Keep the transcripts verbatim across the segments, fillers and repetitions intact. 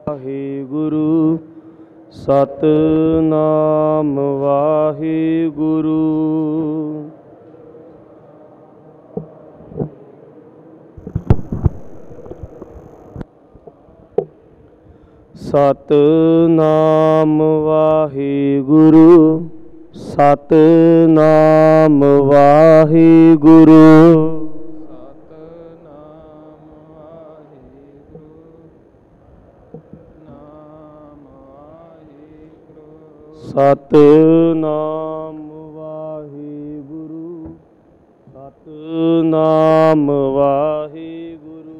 ਵਾਹਿਗੁਰੂ ਸਤਿਨਾਮ ਵਾਹਿਗੁਰੂ। ਸਤਿਨਾਮ ਵਾਹਿਗੁਰੂ ਸਤਿਨਾਮ ਵਾਹਿਗੁਰੂ। ਸਤਿਨਾਮ ਵਾਹਿਗੁਰੂ ਸਤਿਨਾਮ ਵਾਹਿਗੁਰੂ।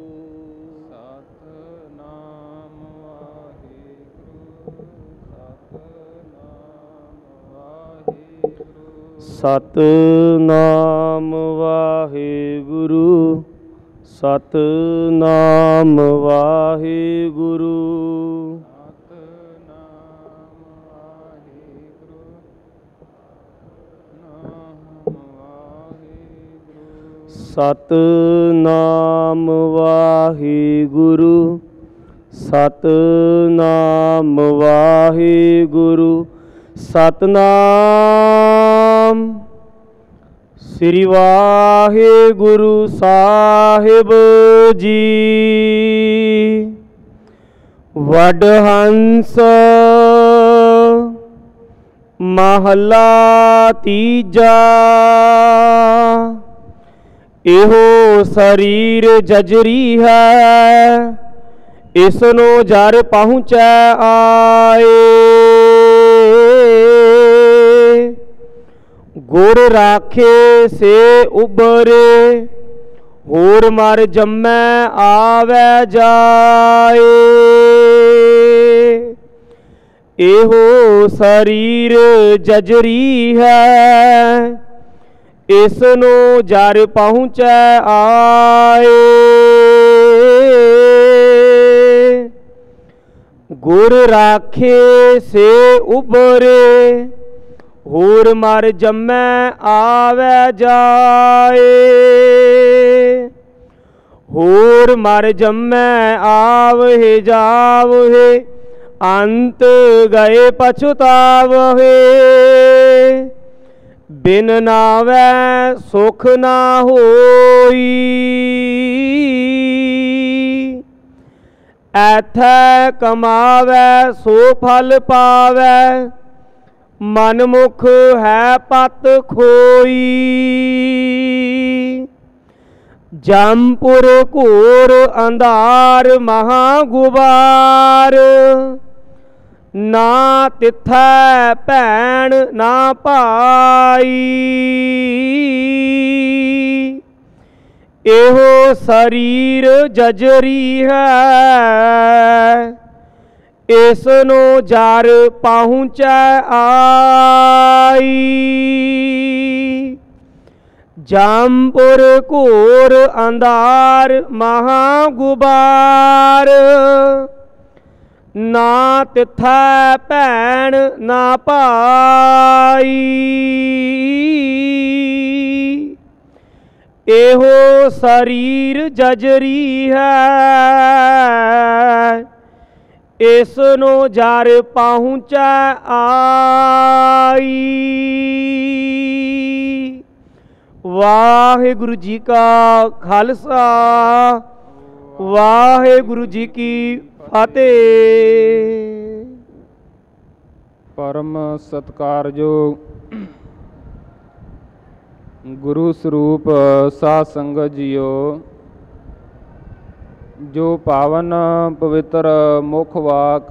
ਸਤਿਨਾਮ ਵਾਹਿਗੁਰੂ ਸਤਿਨਾਮ ਵਾਹਿਗੁਰੂ। ਸਤਿਨਾਮ ਵਾਹਿਗੁਰੂ ਸਤਿਨਾਮ ਵਾਹਿਗੁਰੂ। ਸਤਿਨਾਮ ਸ੍ਰੀ ਵਾਹਿਗੁਰੂ ਸਾਹਿਬ ਜੀ। ਵਡਹੰਸ ਮਹਲਾ ਤੀਜਾ। ਇਹੋ ਸਰੀਰ ਜਜਰੀ ਹੈ, ਇਸ ਨੂੰ ਜਰ ਪਹੁੰਚੈ ਆਏ। ਗੁਰ ਰਾਖੇ ਸੇ ਉਬਰੇ, ਹੋਰ ਮਰ ਜੰਮੈ ਆਵੈ ਜਾਏ। ਇਹੋ ਸਰੀਰ ਜਜਰੀ ਹੈ, ਇਸ ਨੂੰ ਜਰ ਪਹੁੰਚੈ ਆਏ। ਗੁਰ ਰਾਖੇ ਸੇ ਉਬਰੇ, ਹੋਰ ਮਰ ਜੰਮੈ ਆਵੈ ਜਾਏ। ਹੋਰ ਮਰ ਜੰਮੈ ਆਵਹਿ ਜਾਵਹਿ, ਅੰਤ ਗਏ ਪਛੁਤਾਵਹਿ। ਬਿਨ ਨਾਵੈ ਸੁਖ ਨਾ ਹੋਈ, ਐਥੈ ਕਮਾਵੈ ਸੋ ਫਲ ਪਾਵੈ। ਮਨ ਮੁਖ ਹੈ ਪਤ ਖੋਈ, ਜਮਪੁਰ ਘੋਰ ਅੰਧਾਰ ਮਹਾ ਗੁਬਾਰ। ਨਾ ਤਿਥੈ ਭੈਣ ਨਾ ਭਾਈ, ਇਹੋ ਸਰੀਰ ਜਜਰੀ ਹੈ, ਇਸ ਨੂੰ ਜਰ ਪਹੁੰਚੈ ਆਈ। ਜਮਪੁਰ ਘੋਰ ਅੰਧਾਰ ਮਹਾ ਗੁਬਾਰ। ਨਾ ਤਿਥੈ ਭੈਣ ਨਾ ਭਾਈ, ਇਹੋ ਸਰੀਰ ਜਜਰੀ ਹੈ, ਇਸ ਨੂੰ ਜਰ ਪਹੁੰਚੈ ਆਈ। ਵਾਹਿਗੁਰੂ ਜੀ ਕਾ ਖਾਲਸਾ ਵਾਹਿਗੁਰੂ ਜੀ ਕੀ ਫਤਿਹ। ਪਰਮ ਸਤਿਕਾਰਯੋਗ ਗੁਰੂ ਸਰੂਪ ਸਾਧ ਸੰਗਤ ਜੀਓ, ਜੋ ਪਾਵਨ ਪਵਿੱਤਰ ਮੁੱਖ ਵਾਕ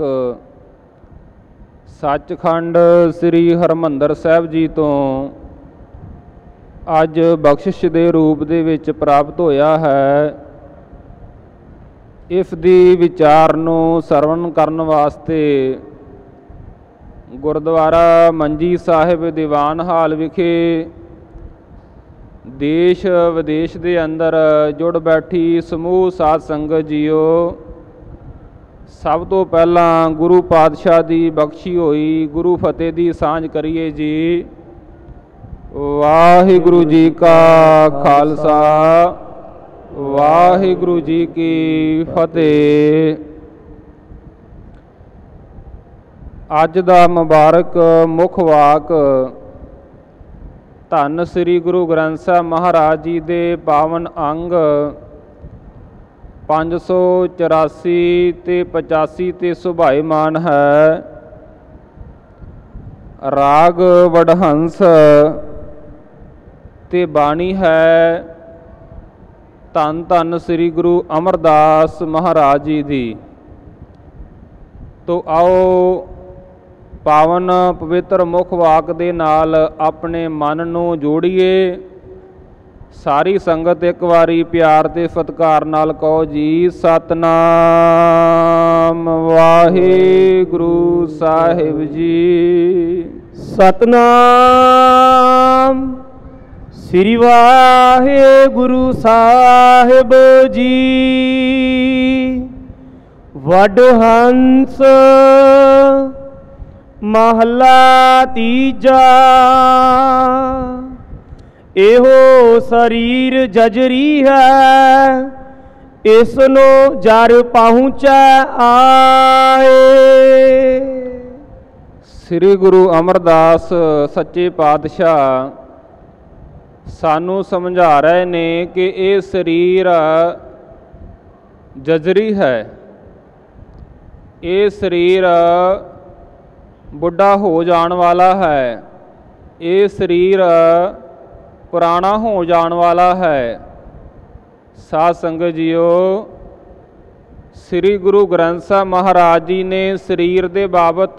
ਸੱਚਖੰਡ ਸ੍ਰੀ ਹਰਿਮੰਦਰ ਸਾਹਿਬ ਜੀ ਤੋਂ ਅੱਜ ਬਖਸ਼ਿਸ਼ ਦੇ ਰੂਪ ਦੇ ਵਿੱਚ ਪ੍ਰਾਪਤ ਹੋਇਆ ਹੈ, ਇਸ ਦੀ ਵਿਚਾਰ ਨੂੰ ਸਰਵਣ ਕਰਨ ਵਾਸਤੇ ਗੁਰਦੁਆਰਾ ਮੰਜੀ ਸਾਹਿਬ ਦੀਵਾਨ ਹਾਲ ਵਿਖੇ ਦੇਸ਼ ਵਿਦੇਸ਼ ਦੇ ਅੰਦਰ ਜੁੜ ਬੈਠੀ ਸਮੂਹ ਸਾਧ ਸੰਗਤ ਜੀਓ, ਸਭ ਤੋਂ ਪਹਿਲਾਂ ਗੁਰੂ ਪਾਤਸ਼ਾਹ ਦੀ ਬਖਸ਼ੀ ਹੋਈ ਗੁਰੂ ਫਤਿਹ ਦੀ ਸਾਂਝ ਕਰੀਏ ਜੀ। ਵਾਹਿਗੁਰੂ ਜੀ ਕਾ ਖਾਲਸਾ ਵਾਹਿਗੁਰੂ ਜੀ ਕੀ ਫਤਿਹ। ਅੱਜ ਦਾ ਮੁਬਾਰਕ ਮੁੱਖ ਵਾਕ ਧੰਨ ਸ੍ਰੀ ਗੁਰੂ ਗ੍ਰੰਥ ਸਾਹਿਬ ਮਹਾਰਾਜ ਜੀ ਦੇ ਪਾਵਨ ਅੰਗ ਪੰਜ ਸੌ ਚੁਰਾਸੀ ਤੇ ਪਚਾਸੀ ਤੇ ਸੁਭਾਈਮਾਨ ਹੈ। ਰਾਗ ਵਡਹੰਸ ਤੇ ਬਾਣੀ ਹੈ ਧੰਨ ਧੰਨ ਸ੍ਰੀ ਗੁਰੂ ਅਮਰਦਾਸ ਮਹਾਰਾਜ ਜੀ ਦੀ। ਤੋ ਆਓ ਪਾਵਨ ਪਵਿੱਤਰ ਮੁੱਖ ਵਾਕ ਦੇ ਨਾਲ ਆਪਣੇ ਮਨ ਨੂੰ ਜੋੜੀਏ। ਸਾਰੀ ਸੰਗਤ ਇੱਕ ਵਾਰੀ ਪਿਆਰ ਤੇ ਸਤਿਕਾਰ ਨਾਲ ਕਹੋ ਜੀ, ਸਤਨਾਮ ਵਾਹਿਗੁਰੂ ਸਾਹਿਬ ਜੀ। ਸਤਨਾਮ ਸ੍ਰੀ ਵਾਹਿਗੁਰੂ ਸਾਹਿਬ ਜੀ। ਵਡਹੰਸ ਮਹਲਾ ਤੀਜਾ। ਇਹੋ ਸਰੀਰ ਜਜਰੀ ਹੈ, ਇਸ ਨੂੰ ਜਰ ਪਹੁੰਚੈ ਆਏ। ਸ੍ਰੀ ਗੁਰੂ ਅਮਰਦਾਸ ਸੱਚੇ ਪਾਤਸ਼ਾਹ ਸਾਨੂੰ ਸਮਝਾ ਰਹੇ ਨੇ ਕਿ ਇਹ ਸਰੀਰ ਜਜਰੀ ਹੈ। ਇਹ ਸਰੀਰ ਬੁੱਢਾ ਹੋ ਜਾਣ ਵਾਲਾ ਹੈ। ਇਹ ਸਰੀਰ ਪੁਰਾਣਾ ਹੋ ਜਾਣ ਵਾਲਾ ਹੈ। ਸਾਧ ਸੰਗਤ ਜੀਓ, ਸ੍ਰੀ ਗੁਰੂ ਗ੍ਰੰਥ ਸਾਹਿਬ ਮਹਾਰਾਜ ਜੀ ਨੇ ਸਰੀਰ ਦੇ ਬਾਬਤ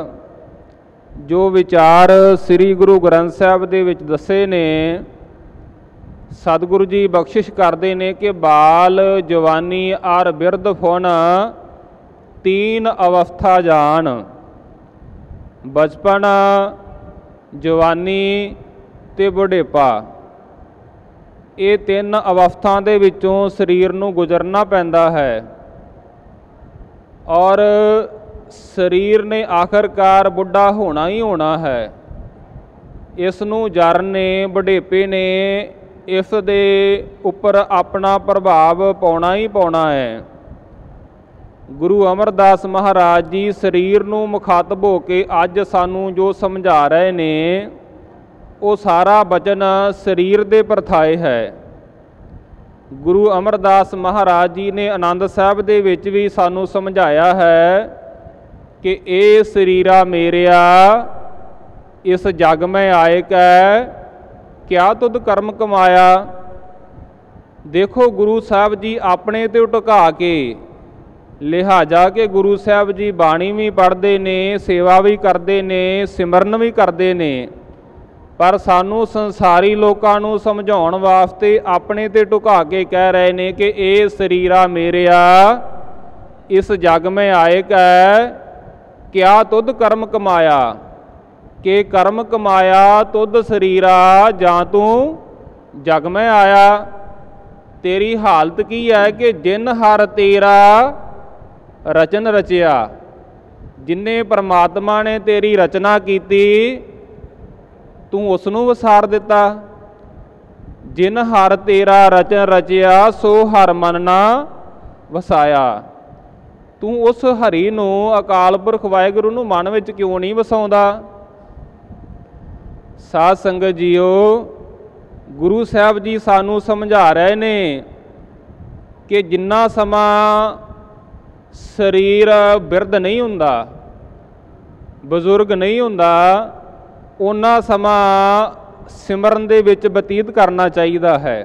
ਜੋ ਵਿਚਾਰ ਸ੍ਰੀ ਗੁਰੂ ਗ੍ਰੰਥ ਸਾਹਿਬ ਦੇ ਵਿੱਚ ਦੱਸੇ ਨੇ, ਸਤਿਗੁਰੂ ਜੀ ਬਖਸ਼ਿਸ਼ ਕਰਦੇ ਨੇ ਕਿ ਬਾਲ ਜਵਾਨੀ ਔਰ ਬਿਰਧ ਫੁਨ ਤੀਨ ਅਵਸਥਾ ਜਾਣ। ਬਚਪਨ, ਜਵਾਨੀ ਤੇ ਬੁਢੇਪਾ, ਇਹ ਤਿੰਨ ਅਵਸਥਾ ਦੇ ਵਿੱਚੋਂ ਸਰੀਰ ਨੂੰ ਗੁਜ਼ਰਨਾ ਪੈਂਦਾ ਹੈ ਔਰ ਸਰੀਰ ਨੇ ਆਖਰਕਾਰ ਬੁੱਢਾ ਹੋਣਾ ਹੀ ਹੋਣਾ ਹੈ। ਇਸ ਨੂੰ ਜਰ ਨੇ, ਬੁਢੇਪੇ ਨੇ ਇਸ ਦੇ ਉੱਪਰ ਆਪਣਾ ਪ੍ਰਭਾਵ ਪਾਉਣਾ ਹੀ ਪਾਉਣਾ ਹੈ। ਗੁਰੂ ਅਮਰਦਾਸ ਮਹਾਰਾਜ ਜੀ ਸਰੀਰ ਨੂੰ ਮੁਖਾਤਬ ਹੋ ਕੇ ਅੱਜ ਸਾਨੂੰ ਜੋ ਸਮਝਾ ਰਹੇ ਨੇ, ਉਹ ਸਾਰਾ ਬਚਨ ਸਰੀਰ ਦੇ ਪਰਥਾਏ ਹੈ। ਗੁਰੂ ਅਮਰਦਾਸ ਮਹਾਰਾਜ ਜੀ ਨੇ ਆਨੰਦ ਸਾਹਿਬ ਦੇ ਵਿੱਚ ਵੀ ਸਾਨੂੰ ਸਮਝਾਇਆ ਹੈ ਕਿ ਇਹ ਸਰੀਰਾ ਮੇਰਿਆ ਇਸ ਜਗ ਮੈਂ ਆਏ ਕੈ, ਕਿਆ ਤੁਧ ਕਰਮ ਕਮਾਇਆ। ਦੇਖੋ ਗੁਰੂ ਸਾਹਿਬ ਜੀ ਆਪਣੇ ਤੇ ਟਿਕਾ ਕੇ, ਲਿਹਾਜ਼ਾ ਕਿ ਗੁਰੂ ਸਾਹਿਬ ਜੀ ਬਾਣੀ ਵੀ ਪੜ੍ਹਦੇ ਨੇ, ਸੇਵਾ ਵੀ ਕਰਦੇ ਨੇ, ਸਿਮਰਨ ਵੀ ਕਰਦੇ ਨੇ, ਪਰ ਸਾਨੂੰ ਸੰਸਾਰੀ ਲੋਕਾਂ ਨੂੰ ਸਮਝਾਉਣ ਵਾਸਤੇ ਆਪਣੇ ਤੇ ਢੁਕਾ ਕੇ ਕਹਿ ਰਹੇ ਨੇ ਕਿ ਇਹ ਸਰੀਰਾ ਮੇਰਿਆ ਇਸ ਜਗ ਮੈਂ ਆਏ ਕੈ, ਕਿਆ ਤੁਧ ਕਰਮ ਕਮਾਇਆ। ਕਿ ਕਰਮ ਕਮਾਇਆ ਤੁਧ ਸਰੀਰਾ, ਜਾਂ ਤੂੰ ਜਗ ਮੈਂ ਆਇਆ। ਤੇਰੀ ਹਾਲਤ ਕੀ ਹੈ ਕਿ ਜਿਨ ਹਰ ਤੇਰਾ ਰਚਨ ਰਚਿਆ। ਜਿਨੇ ਪਰਮਾਤਮਾ ਨੇ ਤੇਰੀ ਰਚਨਾ ਕੀਤੀ, ਤੂੰ ਉਸ ਨੂੰ ਵਸਾਰ ਦਿੱਤਾ। ਜਿਨ ਹਰ ਤੇਰਾ ਰਚਨ ਰਚਿਆ, ਸੋ ਹਰ ਮਨ ਨਾ ਵਸਾਇਆ। ਤੂੰ ਉਸ ਹਰੀ ਨੂੰ, ਅਕਾਲ ਪੁਰਖ ਵਾਹਿਗੁਰੂ ਨੂੰ ਮਨ ਵਿੱਚ ਕਿਉਂ ਨਹੀਂ ਵਸਾਉਂਦਾ। ਸਾਧ ਸੰਗਤ ਜੀਓ, ਗੁਰੂ ਸਾਹਿਬ ਜੀ ਸਾਨੂੰ ਸਮਝਾ ਰਹੇ ਨੇ ਕਿ ਜਿੰਨਾ ਸਮਾਂ ਸਰੀਰ ਬਿਰਧ ਨਹੀਂ ਹੁੰਦਾ, ਬਜ਼ੁਰਗ ਨਹੀਂ ਹੁੰਦਾ, ਉਹਨਾਂ ਸਮਾਂ ਸਿਮਰਨ ਦੇ ਵਿੱਚ ਬਤੀਤ ਕਰਨਾ ਚਾਹੀਦਾ ਹੈ।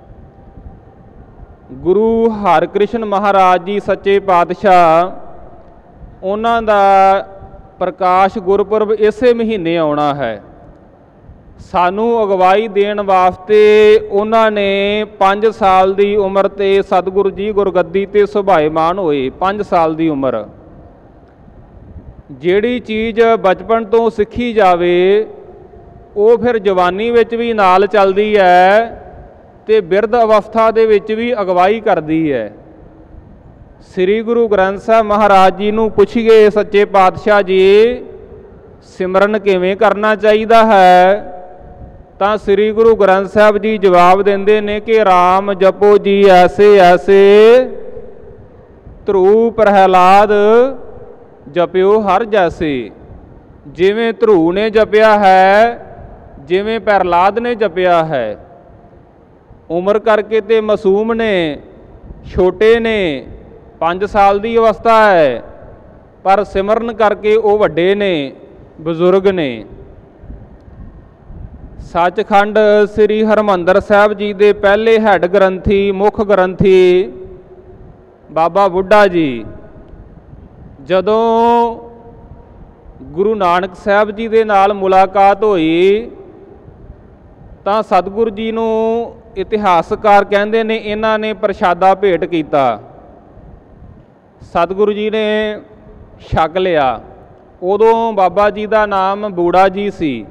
ਗੁਰੂ ਹਰਿਕ੍ਰਿਸ਼ਨ ਮਹਾਰਾਜ ਜੀ ਸੱਚੇ ਪਾਤਸ਼ਾਹ, ਉਹਨਾਂ ਦਾ ਪ੍ਰਕਾਸ਼ ਗੁਰਪੁਰਬ ਇਸੇ ਮਹੀਨੇ ਆਉਣਾ ਹੈ। ਸਾਨੂੰ ਅਗਵਾਈ ਦੇਣ ਵਾਸਤੇ ਉਹਨਾਂ ਨੇ ਪੰਜ ਸਾਲ ਦੀ ਉਮਰ 'ਤੇ ਸਤਿਗੁਰੂ ਜੀ ਗੁਰਗੱਦੀ 'ਤੇ ਸੁਭਾਈਮਾਨ ਹੋਏ। ਪੰਜ ਸਾਲ ਦੀ ਉਮਰ, ਜਿਹੜੀ ਚੀਜ਼ ਬਚਪਨ ਤੋਂ ਸਿੱਖੀ ਜਾਵੇ ਉਹ ਫਿਰ ਜਵਾਨੀ ਵਿੱਚ ਵੀ ਨਾਲ ਚੱਲਦੀ ਹੈ ਅਤੇ ਬਿਰਧ ਅਵਸਥਾ ਦੇ ਵਿੱਚ ਵੀ ਅਗਵਾਈ ਕਰਦੀ ਹੈ। ਸ੍ਰੀ ਗੁਰੂ ਗ੍ਰੰਥ ਸਾਹਿਬ ਮਹਾਰਾਜ ਜੀ ਨੂੰ ਪੁੱਛੀਏ, ਸੱਚੇ ਪਾਤਸ਼ਾਹ ਜੀ ਸਿਮਰਨ ਕਿਵੇਂ ਕਰਨਾ ਚਾਹੀਦਾ ਹੈ, ਤਾਂ ਸ੍ਰੀ ਗੁਰੂ ਗ੍ਰੰਥ ਸਾਹਿਬ ਜੀ ਜਵਾਬ ਦਿੰਦੇ ਨੇ ਕਿ ਰਾਮ ਜਪੋ ਜੀ ਐਸੇ ਐਸੇ ਧਰੂ ਪ੍ਰਹਿਲਾਦ ਜਪਿਓ ਹਰ ਜੈਸੇ। ਜਿਵੇਂ ਧਰੂ ਨੇ ਜਪਿਆ ਹੈ, ਜਿਵੇਂ ਪ੍ਰਹਿਲਾਦ ਨੇ ਜਪਿਆ ਹੈ। ਉਮਰ ਕਰਕੇ ਤੇ ਮਾਸੂਮ ਨੇ, ਛੋਟੇ ਨੇ, ਪੰਜ ਸਾਲ ਦੀ ਅਵਸਥਾ ਹੈ, ਪਰ ਸਿਮਰਨ ਕਰਕੇ ਉਹ ਵੱਡੇ ਨੇ, ਬਜ਼ੁਰਗ ਨੇ। ਸੱਚਖੰਡ ਸ੍ਰੀ ਹਰਿਮੰਦਰ ਸਾਹਿਬ ਜੀ ਦੇ ਪਹਿਲੇ ਹੈੱਡ ਗ੍ਰੰਥੀ, ਮੁੱਖ ਗ੍ਰੰਥੀ ਬਾਬਾ ਬੁੱਢਾ ਜੀ ਜਦੋਂ ਗੁਰੂ ਨਾਨਕ ਸਾਹਿਬ ਜੀ ਦੇ ਨਾਲ ਮੁਲਾਕਾਤ ਹੋਈ ਤਾਂ ਸਤਿਗੁਰੂ ਜੀ ਨੂੰ ਇਤਿਹਾਸਕਾਰ ਕਹਿੰਦੇ ਨੇ ਇਹਨਾਂ ਨੇ ਪ੍ਰਸ਼ਾਦਾ ਭੇਟ ਕੀਤਾ। ਸਤਿਗੁਰੂ ਜੀ ਨੇ ਛਕ ਲਿਆ। ਉਦੋਂ ਬਾਬਾ ਜੀ ਦਾ ਨਾਮ ਬੂੜਾ ਜੀ ਸੀ।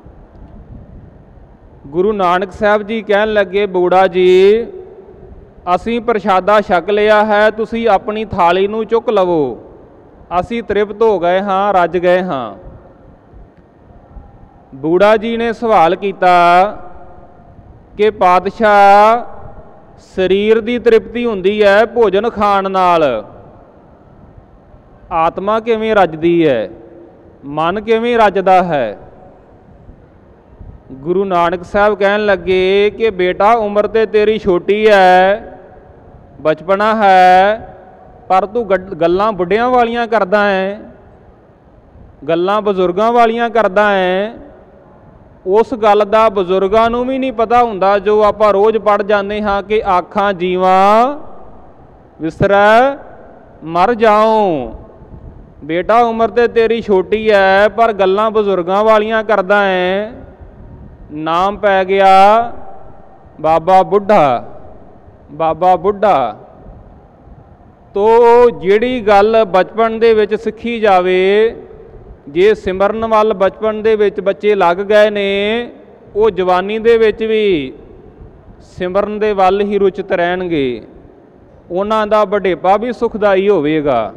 ਗੁਰੂ ਨਾਨਕ ਸਾਹਿਬ ਜੀ ਕਹਿਣ ਲੱਗੇ, ਬੂੜਾ ਜੀ ਅਸੀਂ ਪ੍ਰਸ਼ਾਦਾ ਛਕ ਲਿਆ ਹੈ, ਤੁਸੀਂ ਆਪਣੀ ਥਾਲੀ ਨੂੰ ਚੁੱਕ ਲਵੋ, ਅਸੀਂ ਤ੍ਰਿਪਤ ਹੋ ਗਏ ਹਾਂ, ਰੱਜ ਗਏ ਹਾਂ। ਬੂੜਾ ਜੀ ਨੇ ਸਵਾਲ ਕੀਤਾ ਕਿ ਪਾਤਸ਼ਾਹ, ਸਰੀਰ ਦੀ ਤ੍ਰਿਪਤੀ ਹੁੰਦੀ ਹੈ ਭੋਜਨ ਖਾਣ ਨਾਲ, ਆਤਮਾ ਕਿਵੇਂ ਰੱਜਦੀ ਹੈ, ਮਨ ਕਿਵੇਂ ਰੱਜਦਾ ਹੈ? ਗੁਰੂ ਨਾਨਕ ਸਾਹਿਬ ਕਹਿਣ ਲੱਗੇ ਕਿ ਬੇਟਾ ਉਮਰ ਤੇ ਤੇਰੀ ਛੋਟੀ ਹੈ, ਬਚਪਨਾ ਹੈ, ਪਰ ਤੂੰ ਗੱਲਾਂ ਬੁੱਢਿਆਂ ਵਾਲੀਆਂ ਕਰਦਾ ਹੈ, ਗੱਲਾਂ ਬਜ਼ੁਰਗਾਂ ਵਾਲੀਆਂ ਕਰਦਾ ਹੈ। ਉਸ ਗੱਲ ਦਾ ਬਜ਼ੁਰਗਾਂ ਨੂੰ ਵੀ ਨਹੀਂ ਪਤਾ ਹੁੰਦਾ ਜੋ ਆਪਾਂ ਰੋਜ਼ ਪੜ੍ਹ ਜਾਂਦੇ ਹਾਂ ਕਿ ਆਖਾਂ ਜੀਵਾਂ ਵਿਸਰੈ ਮਰ ਜਾਓ। ਬੇਟਾ ਉਮਰ ਤੇ ਤੇਰੀ ਛੋਟੀ ਹੈ, ਪਰ ਗੱਲਾਂ ਬਜ਼ੁਰਗਾਂ ਵਾਲੀਆਂ ਕਰਦਾ ਹੈ। ਨਾਮ ਪੈ ਗਿਆ ਬਾਬਾ ਬੁੱਢਾ। ਬਾਬਾ ਬੁੱਢਾ ਤੋ ਜਿਹੜੀ ਗੱਲ ਬਚਪਨ ਦੇ ਵਿੱਚ ਸਿੱਖੀ ਜਾਵੇ, ਜੇ ਸਿਮਰਨ ਵੱਲ ਬਚਪਨ ਦੇ ਵਿੱਚ ਬੱਚੇ ਲੱਗ ਗਏ ਨੇ, ਉਹ ਜਵਾਨੀ ਦੇ ਵਿੱਚ ਵੀ ਸਿਮਰਨ ਦੇ ਵੱਲ ਹੀ ਰੁਚਿਤ ਰਹਿਣਗੇ। ਉਹਨਾਂ ਦਾ ਵਡੇਪਾ ਵੀ ਸੁਖਦਾਈ ਹੋਵੇਗਾ।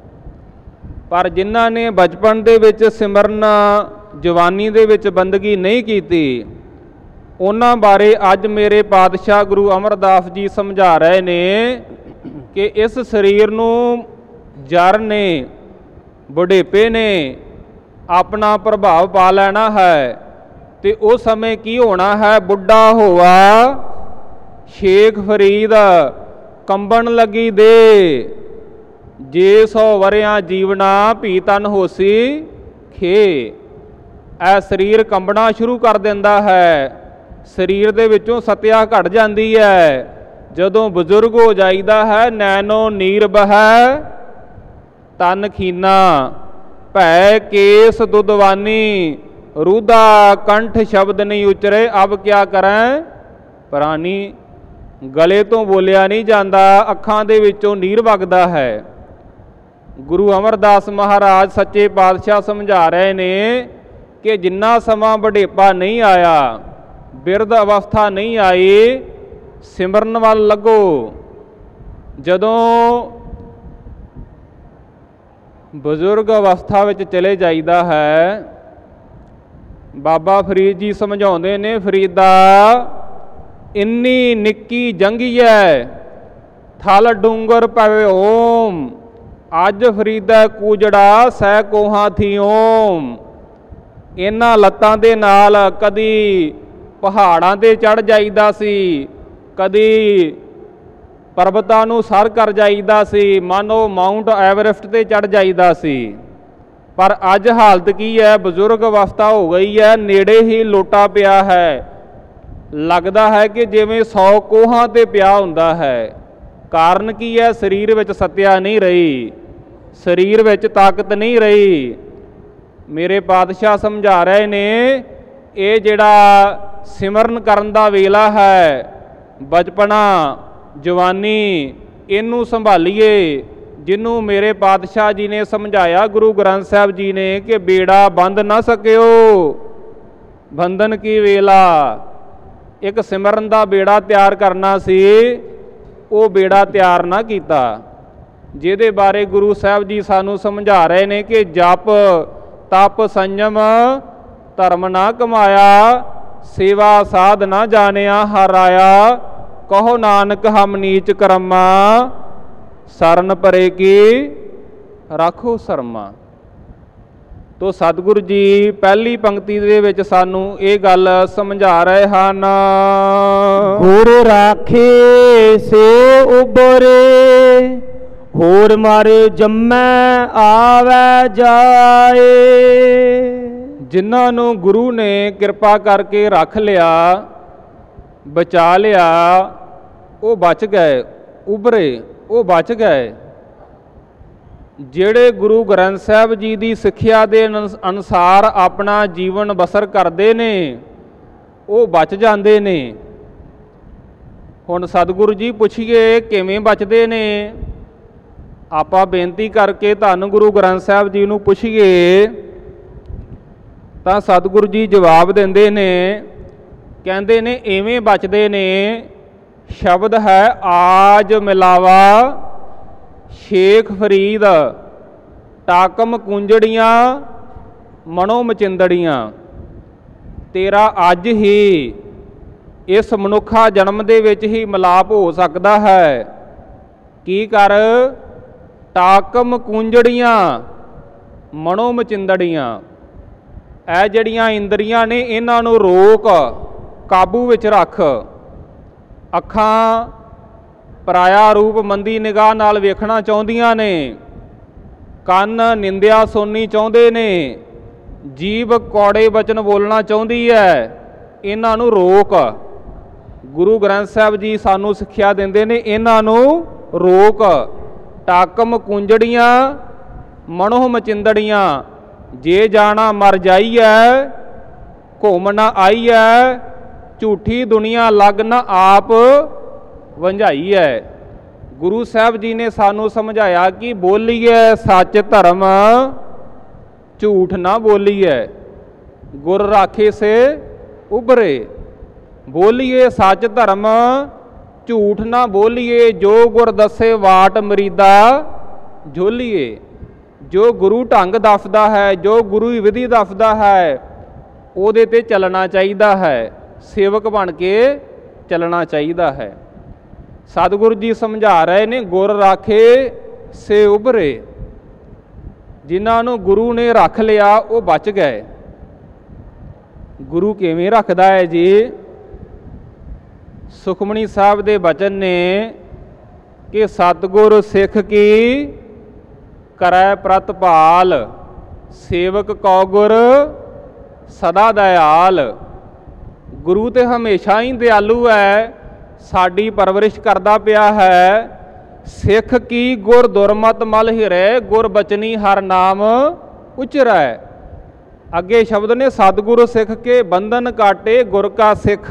ਪਰ ਜਿਨ੍ਹਾਂ ਨੇ ਬਚਪਨ ਦੇ ਵਿੱਚ ਸਿਮਰਨ, ਜਵਾਨੀ ਦੇ ਵਿੱਚ ਬੰਦਗੀ ਨਹੀਂ ਕੀਤੀ, ਉਹਨਾਂ ਬਾਰੇ ਅੱਜ ਮੇਰੇ ਪਾਤਸ਼ਾਹ ਗੁਰੂ ਅਮਰਦਾਸ ਜੀ ਸਮਝਾ ਰਹੇ ਨੇ ਕਿ ਇਸ ਸਰੀਰ ਨੂੰ ਜੜ ਨੇ, ਬੁਢੇਪੇ ਨੇ ਆਪਣਾ ਪ੍ਰਭਾਵ ਪਾ ਲੈਣਾ ਹੈ। ਤੇ ਉਸ ਸਮੇਂ ਕੀ ਹੋਣਾ ਹੈ? ਬੁੱਢਾ ਹੋਵਾ ਸ਼ੇਖ ਫਰੀਦ ਕੰਬਣ ਲੱਗੀ ਦੇ, ਜੇ ਸੌ ਵਰਿਆਂ ਜੀਵਨਾ ਭੀ ਤਨ ਹੋਸੀ ਖੇ। ਇਹ ਸਰੀਰ ਕੰਬਣਾ ਸ਼ੁਰੂ ਕਰ ਦਿੰਦਾ ਹੈ, ਸਰੀਰ ਦੇ ਵਿੱਚੋਂ ਸਤਿਆ ਘਟ ਜਾਂਦੀ ਹੈ। ਜਦੋਂ ਬਜ਼ੁਰਗ ਹੋ ਜਾਈਦਾ ਹੈ, ਨੈਣੋ ਨੀਰ ਬਹੈ ਤਨ ਖੀਨਾ, ਭੈ ਕੇਸ ਦੁੱਧਵਾਨੀ, ਰੂਦਾ ਕੰਠ ਸ਼ਬਦ ਨਹੀਂ ਉਚਰੇ, ਅਬ ਕਿਆ ਕਰੈ ਪ੍ਰਾਨੀ। ਗਲੇ ਤੋਂ ਬੋਲਿਆ ਨਹੀਂ ਜਾਂਦਾ, ਅੱਖਾਂ ਦੇ ਵਿੱਚੋਂ ਨੀਰ ਵਗਦਾ ਹੈ। ਗੁਰੂ ਅਮਰਦਾਸ ਮਹਾਰਾਜ ਸੱਚੇ ਪਾਤਸ਼ਾਹ ਸਮਝਾ ਰਹੇ ਨੇ ਕਿ ਜਿੰਨਾ ਸਮਾਂ ਵਡੇਪਾ ਨਹੀਂ ਆਇਆ, ਬਿਰਧ ਅਵਸਥਾ ਨਹੀਂ ਆਈ, ਸਿਮਰਨ ਵੱਲ ਲੱਗੋ। ਜਦੋਂ ਬਜ਼ੁਰਗ ਅਵਸਥਾ ਵਿੱਚ ਚਲੇ ਜਾਈਦਾ ਹੈ, ਬਾਬਾ ਫਰੀਦ ਜੀ ਸਮਝਾਉਂਦੇ ਨੇ, ਫਰੀਦਾ ਇੰਨੀ ਨਿੱਕੀ ਜੰਗੀਐ ਥਲ ਡੂੰਗਰ ਪਵੇ ਓਮ, ਅੱਜ ਫਰੀਦਾ ਕੂਜੜਾ ਸਹਿ ਕੋਹਾਂ ਥੀ ਓਮ। ਇਹਨਾਂ ਲੱਤਾਂ ਦੇ ਨਾਲ ਕਦੀ ਪਹਾੜਾਂ 'ਤੇ ਚੜ੍ਹ ਜਾਈਦਾ ਸੀ, ਕਦੀ ਪਰਬਤਾਂ ਨੂੰ ਸਰ ਕਰ ਜਾਈਦਾ ਸੀ, ਮਾਨੋ ਮਾਊਂਟ ਐਵਰੈਸਟ 'ਤੇ ਚੜ੍ਹ ਜਾਈਦਾ ਸੀ। ਪਰ ਅੱਜ ਹਾਲਤ ਕੀ ਹੈ? ਬਜ਼ੁਰਗ ਅਵਸਥਾ ਹੋ ਗਈ ਹੈ, ਨੇੜੇ ਹੀ ਲੋਟਾ ਪਿਆ ਹੈ। ਲੱਗਦਾ ਹੈ ਕਿ ਜਿਵੇਂ ਸੌ ਕੋਹਾਂ 'ਤੇ ਪਿਆ ਹੁੰਦਾ ਹੈ। ਕਾਰਨ ਕੀ ਹੈ? ਸਰੀਰ ਵਿੱਚ ਸਤਿਆ ਨਹੀਂ ਰਹੀ, ਸਰੀਰ ਵਿੱਚ ਤਾਕਤ ਨਹੀਂ ਰਹੀ। ਮੇਰੇ ਪਾਤਸ਼ਾਹ ਸਮਝਾ ਰਹੇ ਨੇ, ਇਹ ਜਿਹੜਾ ਸਿਮਰਨ ਕਰਨ ਦਾ ਵੇਲਾ ਹੈ, ਬਚਪਨਾ, ਜਵਾਨੀ, ਇਹਨੂੰ ਸੰਭਾਲੀਏ। ਜਿਹਨੂੰ ਮੇਰੇ ਪਾਤਸ਼ਾਹ ਜੀ ਨੇ ਸਮਝਾਇਆ, ਗੁਰੂ ਗ੍ਰੰਥ ਸਾਹਿਬ ਜੀ ਨੇ, ਕਿ ਬੇੜਾ ਬੰਦ ਨਾ ਸਕਿਓ ਬੰਧਨ ਕੀ ਵੇਲਾ। ਇੱਕ ਸਿਮਰਨ ਦਾ ਬੇੜਾ ਤਿਆਰ ਕਰਨਾ ਸੀ, ਉਹ ਬੇੜਾ ਤਿਆਰ ਨਾ ਕੀਤਾ, ਜਿਹਦੇ ਬਾਰੇ ਗੁਰੂ ਸਾਹਿਬ ਜੀ ਸਾਨੂੰ ਸਮਝਾ ਰਹੇ ਨੇ ਕਿ ਜਪ ਤਪ ਸੰਜਮ ਧਰਮ ਨਾ ਕਮਾਇਆ, ਸੇਵਾ ਸਾਧ ਨਾ ਜਾਣਿਆ ਹਰ ਆਇਆ, ਕਹੋ ਨਾਨਕ ਹਮ ਨੀਚ ਕਰਮਾ, ਸਰਨ ਪਰੇ ਕੀ ਰਾਖੋ ਸਰਮਾ। ਤੋ ਸਤਿਗੁਰੂ ਜੀ ਪਹਿਲੀ ਪੰਕਤੀ ਦੇ ਵਿੱਚ ਸਾਨੂੰ ਇਹ ਗੱਲ ਸਮਝਾ ਰਹੇ ਹਨ, ਗੁਰ ਰਾਖੇ ਸੇ ਉਬਰੇ, ਹੋਰ ਮਰ ਜੰਮੈ ਆਵੈ ਜਾਏ। ਜਿਨ੍ਹਾਂ ਨੂੰ ਗੁਰੂ ਨੇ ਕਿਰਪਾ ਕਰਕੇ ਰੱਖ ਲਿਆ, ਬਚਾ ਲਿਆ, ਉਹ ਬਚ ਗਏ, ਉਭਰੇ, ਉਹ ਬਚ ਗਏ। ਜਿਹੜੇ ਗੁਰੂ ਗ੍ਰੰਥ ਸਾਹਿਬ ਜੀ ਦੀ ਸਿੱਖਿਆ ਦੇ ਅਨੁਸਾਰ ਆਪਣਾ ਜੀਵਨ ਬਸਰ ਕਰਦੇ ਨੇ, ਉਹ ਬਚ ਜਾਂਦੇ ਨੇ। ਹੁਣ ਸਤਿਗੁਰੂ ਜੀ ਪੁੱਛੀਏ ਕਿਵੇਂ ਬਚਦੇ ਨੇ? ਆਪਾਂ ਬੇਨਤੀ ਕਰਕੇ ਧੰਨ ਗੁਰੂ ਗ੍ਰੰਥ ਸਾਹਿਬ ਜੀ ਨੂੰ ਪੁੱਛੀਏ ਤਾਂ ਸਤਿਗੁਰੂ ਜੀ ਜਵਾਬ ਦਿੰਦੇ ਨੇ, ਕਹਿੰਦੇ ਨੇ ਇਵੇਂ ਬਚਦੇ ਨੇ। ਸ਼ਬਦ ਹੈ ਆਜ ਮਿਲਾਵਾ ਸ਼ੇਖ ਫਰੀਦ, ਟਾਕਮ ਕੁੰਜੜੀਆਂ ਮਨੋ ਮਚਿੰਦੜੀਆਂ। ਤੇਰਾ ਅੱਜ ਹੀ ਇਸ ਮਨੁੱਖਾ ਜਨਮ ਦੇ ਵਿੱਚ ਹੀ ਮਿਲਾਪ ਹੋ ਸਕਦਾ ਹੈ। ਕੀ ਕਰ? ਟਾਕਮ ਕੁੰਜੜੀਆਂ ਮਨੋ ਮਚਿੰਦੜੀਆਂ। ਇਹ ਜਿਹੜੀਆਂ ਇੰਦਰੀਆਂ ਨੇ ਇਹਨਾਂ ਨੂੰ ਰੋਕ, ਕਾਬੂ ਵਿੱਚ ਰੱਖ। ਅੱਖਾਂ ਪਰਾਇਆ ਰੂਪ ਮੰਦੀ ਨਿਗਾਹ ਨਾਲ ਵੇਖਣਾ ਚਾਹੁੰਦੀਆਂ ਨੇ, ਕੰਨ ਨਿੰਦਿਆ ਸੁਣਨੀ ਚਾਹੁੰਦੇ ਨੇ, ਜੀਭ ਕੌੜੇ ਬਚਨ ਬੋਲਣਾ ਚਾਹੁੰਦੀ ਹੈ। ਇਹਨਾਂ ਨੂੰ ਰੋਕ। ਗੁਰੂ ਗ੍ਰੰਥ ਸਾਹਿਬ ਜੀ ਸਾਨੂੰ ਸਿੱਖਿਆ ਦਿੰਦੇ ਨੇ, ਇਹਨਾਂ ਨੂੰ ਰੋਕ। ਟਾਕਮ ਕੁੰਜੜੀਆਂ ਮਨੋ ਮਚਿੰਦੜੀਆਂ। ਜੇ ਜਾਣਾ ਮਰ ਜਾਈਐ, ਘੁੰਮ ਨਾ ਆਈਐ, ਝੂਠੀ ਦੁਨੀਆ ਲੱਗ ਨਾ ਆਪ ਵੰਝਾਈ ਹੈ। ਗੁਰੂ ਸਾਹਿਬ ਜੀ ਨੇ ਸਾਨੂੰ ਸਮਝਾਇਆ ਕਿ ਬੋਲੀਏ ਸੱਚ ਧਰਮ, ਝੂਠ ਨਾ ਬੋਲੀਏ। ਗੁਰ ਰਾਖੇ ਸੇ ਉਭਰੇ। ਬੋਲੀਏ ਸੱਚ ਧਰਮ, ਝੂਠ ਨਾ ਬੋਲੀਏ। ਜੋ ਗੁਰ ਦੱਸੇ ਵਾਟ ਮਰੀਦਾ ਝੋਲੀਏ। ਜੋ ਗੁਰੂ ਢੰਗ ਦੱਸਦਾ ਹੈ, ਜੋ ਗੁਰੂ ਵਿਧੀ ਦੱਸਦਾ ਹੈ, ਉਹਦੇ ਤੇ ਚੱਲਣਾ ਚਾਹੀਦਾ ਹੈ। ਸੇਵਕ ਬਣ ਕੇ ਚੱਲਣਾ ਚਾਹੀਦਾ ਹੈ। ਸਤਿਗੁਰੂ ਜੀ ਸਮਝਾ ਰਹੇ ਨੇ, ਗੁਰ ਰਾਖੇ ਸੇ ਉਭਰੇ। ਜਿਨ੍ਹਾਂ ਨੂੰ ਗੁਰੂ ਨੇ ਰੱਖ ਲਿਆ ਉਹ ਬਚ ਗਏ। ਗੁਰੂ ਕਿਵੇਂ ਰੱਖਦਾ ਹੈ ਜੀ? ਸੁਖਮਨੀ ਸਾਹਿਬ ਦੇ ਬਚਨ ਨੇ ਕਿ ਸਤਿਗੁਰ ਸਿੱਖ ਕੀ ਕਰੈ ਪ੍ਰਤਪਾਲ, ਸੇਵਕ ਕਉ ਗੁਰ ਸਦਾ ਦਇਆਲ। ਗੁਰੂ ਤੇ ਹਮੇਸ਼ਾ ਹੀ ਦਿਆਲੂ ਹੈ, ਸਾਡੀ ਪਰਵਰਿਸ਼ ਕਰਦਾ ਪਿਆ ਹੈ। ਸਿੱਖ ਕੀ ਗੁਰ ਦੁਰਮਤ ਮਲ ਹਿਰੈ, ਗੁਰ ਬਚਨੀ ਹਰ ਨਾਮ ਉਚਰੈ। ਅੱਗੇ ਸ਼ਬਦ ਨੇ, ਸਤਿਗੁਰੂ ਸਿੱਖ ਕੇ ਬੰਧਨ ਕਾਟੇ, ਗੁਰ ਕਾ ਸਿੱਖ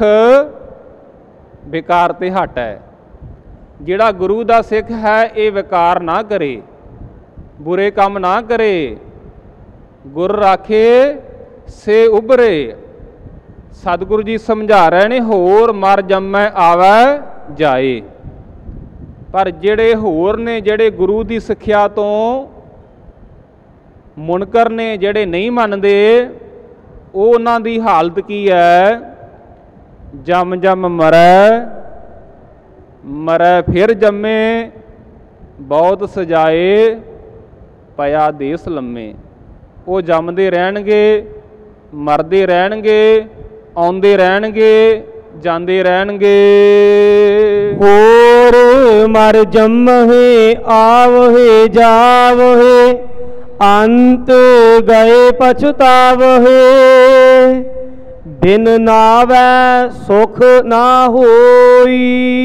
ਵਿਕਾਰ ਤੇ ਹਟੈ। ਜਿਹੜਾ ਗੁਰੂ ਦਾ ਸਿੱਖ ਹੈ ਇਹ ਵਿਕਾਰ ਨਾ ਕਰੇ, ਬੁਰੇ ਕੰਮ ਨਾ ਕਰੇ। ਗੁਰ ਰਾਖੇ ਸੇ ਉਭਰੇ। ਸਤਿਗੁਰੂ ਜੀ ਸਮਝਾ ਰਹੇ ਨੇ, ਹੋਰ ਮਰ ਜੰਮੈ ਆਵੈ ਜਾਏ। ਪਰ ਜਿਹੜੇ ਹੋਰ ਨੇ, ਜਿਹੜੇ ਗੁਰੂ ਦੀ ਸਿੱਖਿਆ ਤੋਂ ਮੁਨਕਰ ਨੇ, ਜਿਹੜੇ ਨਹੀਂ ਮੰਨਦੇ, ਉਹ ਉਹਨਾਂ ਦੀ ਹਾਲਤ ਕੀ ਹੈ? ਜੰਮ ਜੰਮ ਮਰੈ, ਮਰੈ ਫਿਰ ਜੰਮੇ, ਬਹੁਤ ਸਜਾਏ ਪਿਆ ਦੇਸ ਲੰਮੇ। ਉਹ ਜੰਮਦੇ ਰਹਿਣਗੇ, ਮਰਦੇ ਰਹਿਣਗੇ, ਆਉਂਦੇ ਰਹਿਣਗੇ, ਜਾਂਦੇ ਰਹਿਣਗੇ। ਹੋਰ ਮਰ ਜੰਮਹਿ ਆਵਹਿ ਜਾਵਹਿ, ਅੰਤ ਗਏ ਪਛਤਾਵਹਿ। ਬਿਨ ਨਾਵੈ ਸੁਖ ਨਾ ਹੋਈ।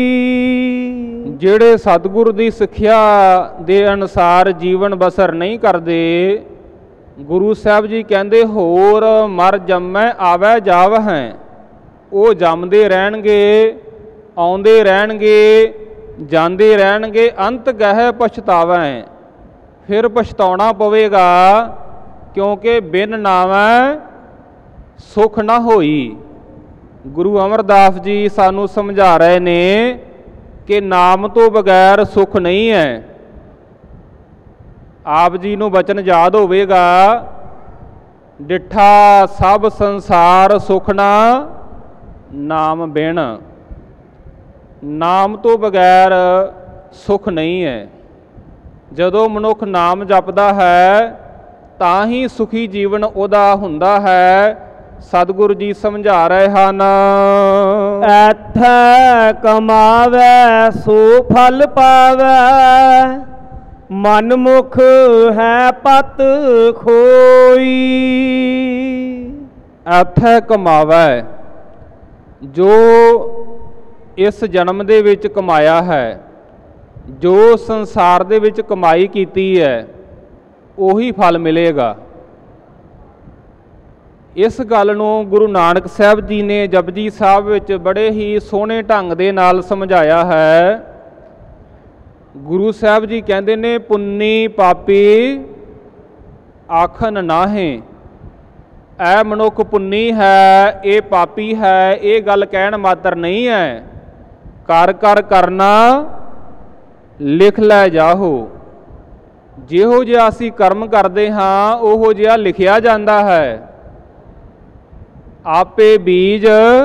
ਜਿਹੜੇ ਸਤਿਗੁਰ ਦੀ ਸਿੱਖਿਆ ਦੇ ਅਨੁਸਾਰ ਜੀਵਨ ਬਸਰ ਨਹੀਂ ਕਰਦੇ, ਗੁਰੂ ਸਾਹਿਬ ਜੀ ਕਹਿੰਦੇ ਹੋਰ ਮਰ ਜੰਮੈ ਆਵੈ ਜਾਵਹਿ। ਉਹ ਜੰਮਦੇ ਰਹਿਣਗੇ, ਆਉਂਦੇ ਰਹਿਣਗੇ, ਜਾਂਦੇ ਰਹਿਣਗੇ, ਅੰਤ ਗਹਿ ਪਛਤਾਵੈ। ਫਿਰ ਪਛਤਾਉਣਾ ਪਵੇਗਾ, ਕਿਉਂਕਿ ਬਿਨ ਨਾਵੈ ਸੁਖ ਨਾ ਹੋਈ। ਗੁਰੂ ਅਮਰਦਾਸ ਜੀ ਸਾਨੂੰ ਸਮਝਾ ਰਹੇ ਨੇ ਕਿ ਨਾਮ ਤੋਂ ਬਗੈਰ ਸੁਖ ਨਹੀਂ ਹੈ। ਆਪ ਜੀ ਨੂੰ ਬਚਨ ਯਾਦ ਹੋਵੇਗਾ, ਡਿਠਾ ਸਭ ਸੰਸਾਰ ਸੁਖਨਾ ਨਾਮ ਬਿਨ। ਨਾਮ ਤੋਂ ਬਗੈਰ ਸੁਖ ਨਹੀਂ ਹੈ। ਜਦੋਂ ਮਨੁੱਖ ਨਾਮ ਜਪਦਾ ਹੈ ਤਾਂ ਹੀ ਸੁਖੀ ਜੀਵਨ ਉਹਦਾ ਹੁੰਦਾ ਹੈ। ਸਤਿਗੁਰੂ ਜੀ ਸਮਝਾ ਰਹੇ ਹਨ, ਐਥੈ ਕਮਾਵੈ ਸੋ ਫਲ ਪਾਵੈ, ਮਨ ਮੁਖ ਹੈ ਪਤ ਖੋਈ। ਐਥੈ ਕਮਾਵੈ, ਜੋ ਇਸ ਜਨਮ ਦੇ ਵਿੱਚ ਕਮਾਇਆ ਹੈ, ਜੋ ਸੰਸਾਰ ਦੇ ਵਿੱਚ ਕਮਾਈ ਕੀਤੀ ਹੈ, ਉਹੀ ਫਲ ਮਿਲੇਗਾ। ਇਸ ਗੱਲ ਨੂੰ ਗੁਰੂ ਨਾਨਕ ਸਾਹਿਬ ਜੀ ਨੇ ਜਪਜੀ ਸਾਹਿਬ ਵਿੱਚ ਬੜੇ ਹੀ ਸੋਹਣੇ ਢੰਗ ਦੇ ਨਾਲ ਸਮਝਾਇਆ ਹੈ। ਗੁਰੂ ਸਾਹਿਬ ਜੀ ਕਹਿੰਦੇ ਨੇ, ਪੁੰਨੀ ਪਾਪੀ ਆਖਣ ਨਾਹੀਂ। ਇਹ ਮਨੁੱਖ ਪੁੰਨੀ ਹੈ, ਇਹ ਪਾਪੀ ਹੈ, ਇਹ ਗੱਲ ਕਹਿਣ ਮਾਤਰ ਨਹੀਂ ਹੈ। ਕਰ ਕਰ ਕਰਨਾ ਲਿਖ ਲੈ ਜਾਹੋ। ਜਿਹੋ ਜਿਹਾ ਅਸੀਂ ਕਰਮ ਕਰਦੇ ਹਾਂ ਉਹੋ ਜਿਹਾ ਲਿਖਿਆ ਜਾਂਦਾ ਹੈ। ਆਪੇ ਬੀਜ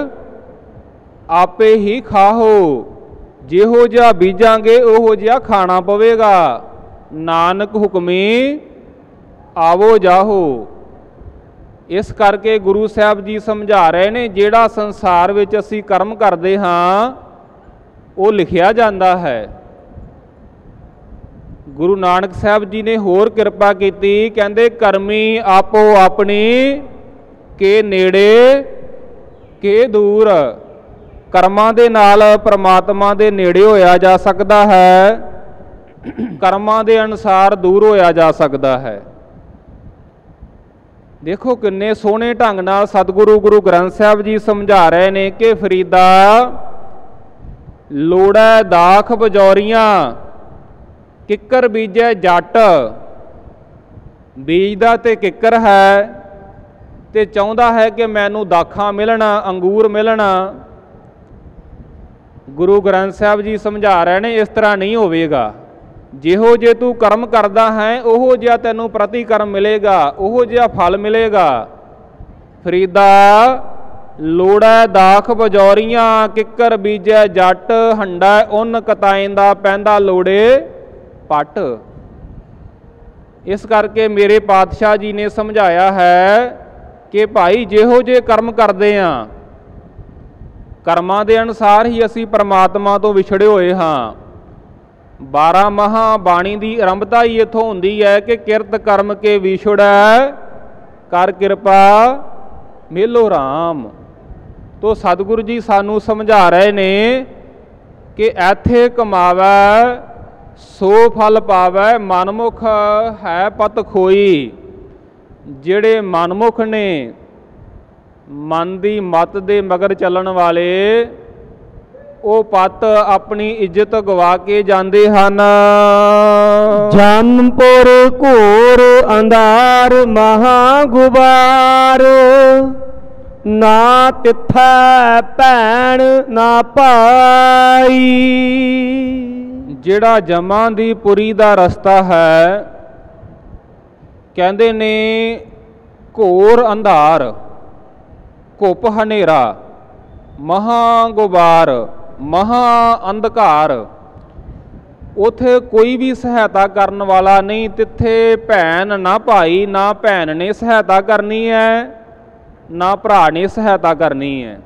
ਆਪੇ ਹੀ ਖਾਹੋ। ਜਿਹੋ ਜਿਹਾ ਬੀਜਾਂਗੇ ਉਹੋ ਜਿਹਾ ਖਾਣਾ ਪਵੇਗਾ। ਨਾਨਕ ਹੁਕਮੀ ਆਵੋ ਜਾਹੋ। ਇਸ ਕਰਕੇ ਗੁਰੂ ਸਾਹਿਬ ਜੀ ਸਮਝਾ ਰਹੇ ਨੇ, ਜਿਹੜਾ ਸੰਸਾਰ ਵਿੱਚ ਅਸੀਂ ਕਰਮ ਕਰਦੇ ਹਾਂ ਉਹ ਲਿਖਿਆ ਜਾਂਦਾ ਹੈ। ਗੁਰੂ ਨਾਨਕ ਸਾਹਿਬ ਜੀ ਨੇ ਹੋਰ ਕਿਰਪਾ ਕੀਤੀ, ਕਹਿੰਦੇ ਕਰਮੀ ਆਪੋ ਆਪਣੀ ਕੇ ਨੇੜੇ ਕੇ ਦੂਰ। ਕਰਮਾਂ ਦੇ ਨਾਲ ਪਰਮਾਤਮਾ ਦੇ ਨੇੜੇ ਹੋਇਆ ਜਾ ਸਕਦਾ ਹੈ, ਕਰਮਾਂ ਦੇ ਅਨੁਸਾਰ ਦੂਰ ਹੋਇਆ ਜਾ ਸਕਦਾ ਹੈ। ਦੇਖੋ ਕਿੰਨੇ ਸੋਹਣੇ ਢੰਗ ਨਾਲ ਸਤਿਗੁਰੂ ਗੁਰੂ ਗ੍ਰੰਥ ਸਾਹਿਬ ਜੀ ਸਮਝਾ ਰਹੇ ਨੇ ਕਿ ਫਰੀਦਾ ਲੋੜੈ ਦਾਖ ਬਜੌਰੀਆਂ, ਕਿੱਕਰ ਬੀਜੈ ਜੱਟ। ਬੀਜਦਾ ਤੇ ਕਿੱਕਰ ਹੈ ਤੇ ਚਾਹੁੰਦਾ ਹੈ ਕਿ ਮੈਨੂੰ ਦਾਖਾਂ ਮਿਲਣਾ, ਅੰਗੂਰ ਮਿਲਣਾ। ਗੁਰੂ ਗ੍ਰੰਥ ਸਾਹਿਬ ਜੀ ਸਮਝਾ ਰਹੇ ਨੇ, ਇਸ ਤਰ੍ਹਾਂ ਨਹੀਂ ਹੋਵੇਗਾ। ਜਿਹੋ ਜੇ ਤੂੰ ਕਰਮ ਕਰਦਾ ਹੈ ਉਹੋ ਜਿਹਾ ਤੈਨੂੰ ਪ੍ਰਤੀਕਰਮ ਮਿਲੇਗਾ, ਉਹੋ ਜਿਹਾ ਫਲ ਮਿਲੇਗਾ। ਫਰੀਦਾ ਲੋੜੈ ਦਾਖ ਬਜੌਰੀਆਂ, ਕਿੱਕਰ ਬੀਜੈ ਜੱਟ। ਹੰਡਾ ਉਨ ਕਤਾਇਂਦਾ, ਪੈਂਦਾ ਲੋੜੇ ਪੱਟ। ਇਸ ਕਰਕੇ ਮੇਰੇ ਪਾਤਸ਼ਾਹ ਜੀ ਨੇ ਸਮਝਾਇਆ ਹੈ ਕਿ ਭਾਈ ਜਿਹੋ ਜੇ ਕਰਮ ਕਰਦੇ ਹਾਂ, ਕਰਮਾਂ ਦੇ ਅਨੁਸਾਰ ਹੀ ਅਸੀਂ ਪਰਮਾਤਮਾ ਤੋਂ ਵਿਛੜੇ ਹੋਏ ਹਾਂ। ਬਾਰਾਂ ਮਹਾਂ ਬਾਣੀ ਦੀ ਆਰੰਭਤਾ ਹੀ ਇੱਥੋਂ ਹੁੰਦੀ ਹੈ ਕਿ ਕਿਰਤ ਕਰਮ ਕੇ ਵਿਛੜੈ, ਕਰ ਕਿਰਪਾ ਮੇਲੋ ਰਾਮ। ਤੋ ਸਤਿਗੁਰੂ ਜੀ ਸਾਨੂੰ ਸਮਝਾ ਰਹੇ ਨੇ ਕਿ ਐਥੇ ਕਮਾਵੈ ਸੋ ਫਲ ਪਾਵੈ, ਮਨਮੁਖ ਹੈ ਪਤ ਖੋਈ। ਜਿਹੜੇ ਮਨਮੁਖ ਨੇ, ਮਨ ਦੀ ਮਤ ਦੇ ਮਗਰ ਚੱਲਣ ਵਾਲੇ, ਉਹ ਪਤ ਆਪਣੀ ਇੱਜ਼ਤ ਗਵਾ ਕੇ ਜਾਂਦੇ ਹਨ। ਜੰਮਪੁਰ ਘੋਰ ਅੰਧਾਰ ਮਹਾ ਗੁਬਾਰ, ਨਾ ਤਿੱਥੈ ਭੈਣ ਨਾ ਭਾਈ। ਜਿਹੜਾ ਜਮਾਂ ਦੀ ਪੁਰੀ ਦਾ ਰਸਤਾ ਹੈ, ਕਹਿੰਦੇ ਨੇ ਘੋਰ ਅੰਧਾਰ, ਘੁੱਪ ਹਨੇਰਾ, ਮਹਾ ਗੁਬਾਰ, ਮਹਾ ਅੰਧਕਾਰ। ਉਥੇ ਕੋਈ ਵੀ ਸਹਾਇਤਾ ਕਰਨ ਵਾਲਾ ਨਹੀਂ। ਤਿੱਥੇ ਭੈਣ ਨਾ ਭਾਈ, ਨਾ ਭੈਣ ਨੇ ਸਹਾਇਤਾ ਕਰਨੀ ਹੈ, ਨਾ ਭਰਾ ਨੇ ਸਹਾਇਤਾ ਕਰਨੀ ਹੈ।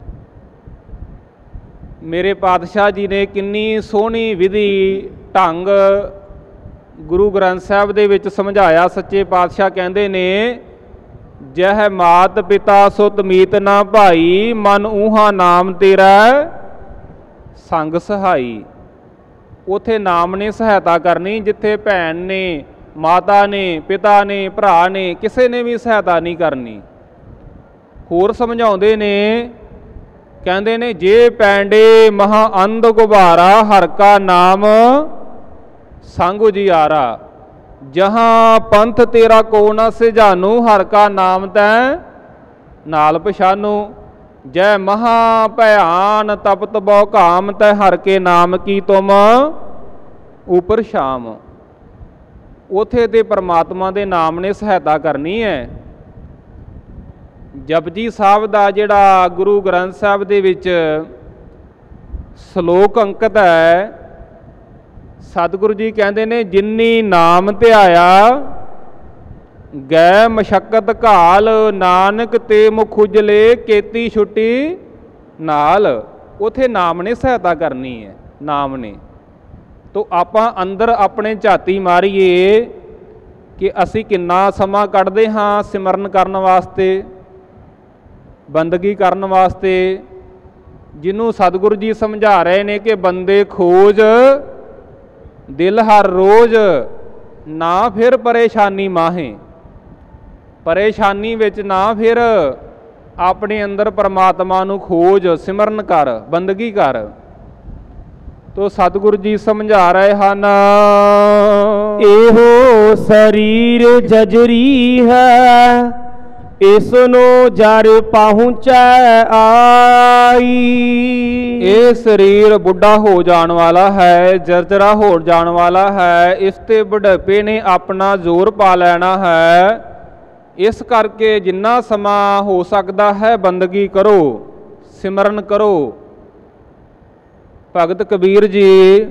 ਮੇਰੇ ਪਾਤਸ਼ਾਹ ਜੀ ਨੇ ਕਿੰਨੀ ਸੋਹਣੀ ਵਿਧੀ ਢੰਗ ਗੁਰੂ ਗ੍ਰੰਥ ਸਾਹਿਬ ਦੇ ਵਿੱਚ ਸਮਝਾਇਆ। ਸੱਚੇ ਪਾਤਸ਼ਾਹ ਕਹਿੰਦੇ ਨੇ, ਜਹ ਮਾਤ ਪਿਤਾ ਸੁਤ ਮੀਤ ਨਾ ਭਾਈ, ਮਨ ਊਹਾ ਨਾਮ ਤੇਰਾ ਸੰਗ ਸਹਾਈ। ਉਥੇ ਨਾਮ ਨੇ ਸਹਾਇਤਾ ਕਰਨੀ, ਜਿੱਥੇ ਭੈਣ ਨੇ, ਮਾਤਾ ਨੇ, ਪਿਤਾ ਨੇ, ਭਰਾ ਨੇ, ਕਿਸੇ ਨੇ ਵੀ ਸਹਾਇਤਾ ਨਹੀਂ ਕਰਨੀ। ਹੋਰ ਸਮਝਾਉਂਦੇ ਨੇ, ਕਹਿੰਦੇ ਨੇ, ਜੇ ਪੈਂਡੇ ਮਹਾ ਅੰਧ ਗੁਬਾਰਾ, ਹਰ ਕਾ ਨਾਮ ਸੰਗ ਉਜਿਆਰਾ। ਜਹਾਂ ਪੰਥ ਤੇਰਾ ਕੋ ਨਾ ਸਿਜਾਨੂ, ਹਰ ਕਾ ਨਾਮ ਤੈ ਨਾਲ ਪਛਾਨੂ। ਜੈ ਮਹਾ ਭਿਆਨ ਤਪਤ ਬਹੁ ਕਾਮ, ਤੈ ਹਰ ਕੇ ਨਾਮ ਕੀ ਤੁਮ ਉਪਰ ਸ਼ਾਮ। ਉਥੇ ਤੇ ਪਰਮਾਤਮਾ ਦੇ ਨਾਮ ਨੇ ਸਹਾਇਤਾ ਕਰਨੀ ਹੈ। ਜਪਜੀ ਸਾਹਿਬ ਦਾ ਜਿਹੜਾ ਗੁਰੂ ਗ੍ਰੰਥ ਸਾਹਿਬ ਦੇ ਵਿੱਚ ਸ਼ਲੋਕ ਅੰਕਿਤ ਹੈ, ਸਤਿਗੁਰੂ ਜੀ ਕਹਿੰਦੇ ਨੇ ਜਿਨੀ ਨਾਮ ਧਿਆਇਆ ਗੈ ਮਸ਼ੱਕਤ ਘਾਲ, ਨਾਨਕ ਤੇ ਮੁਖ ਉਜਲੇ ਕੀਤੀ ਛੁੱਟੀ ਨਾਲ। ਉਥੇ ਨਾਮ ਨੇ ਸਹਾਇਤਾ ਕਰਨੀ ਹੈ, ਨਾਮ ਨੇ। ਤੋ ਆਪਾਂ ਅੰਦਰ ਆਪਣੇ ਝਾਤੀ ਮਾਰੀਏ ਕਿ ਅਸੀਂ ਕਿੰਨਾ ਸਮਾਂ ਕੱਢਦੇ ਹਾਂ ਸਿਮਰਨ ਕਰਨ ਵਾਸਤੇ, ਬੰਦਗੀ ਕਰਨ ਵਾਸਤੇ। ਜਿਹਨੂੰ ਸਤਿਗੁਰੂ ਜੀ ਸਮਝਾ ਰਹੇ ਨੇ ਕਿ ਬੰਦੇ ਖੋਜ ਦਿਲ ਹਰ ਰੋਜ਼, ਨਾ ਫਿਰ ਪਰੇਸ਼ਾਨੀ ਮਾਹੇ। ਪਰੇਸ਼ਾਨੀ ਵਿੱਚ ਨਾ ਫਿਰ ਆਪਣੇ ਅੰਦਰ ਪਰਮਾਤਮਾ ਨੂੰ ਖੋਜ, ਸਿਮਰਨ ਕਰ, ਬੰਦਗੀ ਕਰ। ਤੋ ਸਤਿਗੁਰੂ ਜੀ ਸਮਝਾ ਰਹੇ ਹਨ, ਇਹੋ ਸਰੀਰ ਜਜਰੀ ਹੈ, ਇਸ ਨੂੰ ਜਰ ਪਹੁੰਚੈ ਆਈ। ਇਹ ਸਰੀਰ ਬੁੱਢਾ ਹੋ ਜਾਣ ਵਾਲਾ ਹੈ, ਜਰਜਰਾ ਹੋ ਜਾਣ ਵਾਲਾ ਹੈ। ਇਸ ਤੇ ਬੁਢਾਪੇ ਨੇ ਆਪਣਾ ਜ਼ੋਰ ਪਾ ਲੈਣਾ ਹੈ। ਇਸ ਕਰਕੇ ਜਿੰਨਾ ਸਮਾਂ ਹੋ ਸਕਦਾ ਹੈ ਬੰਦਗੀ ਕਰੋ, ਸਿਮਰਨ ਕਰੋ। ਭਗਤ ਕਬੀਰ ਜੀ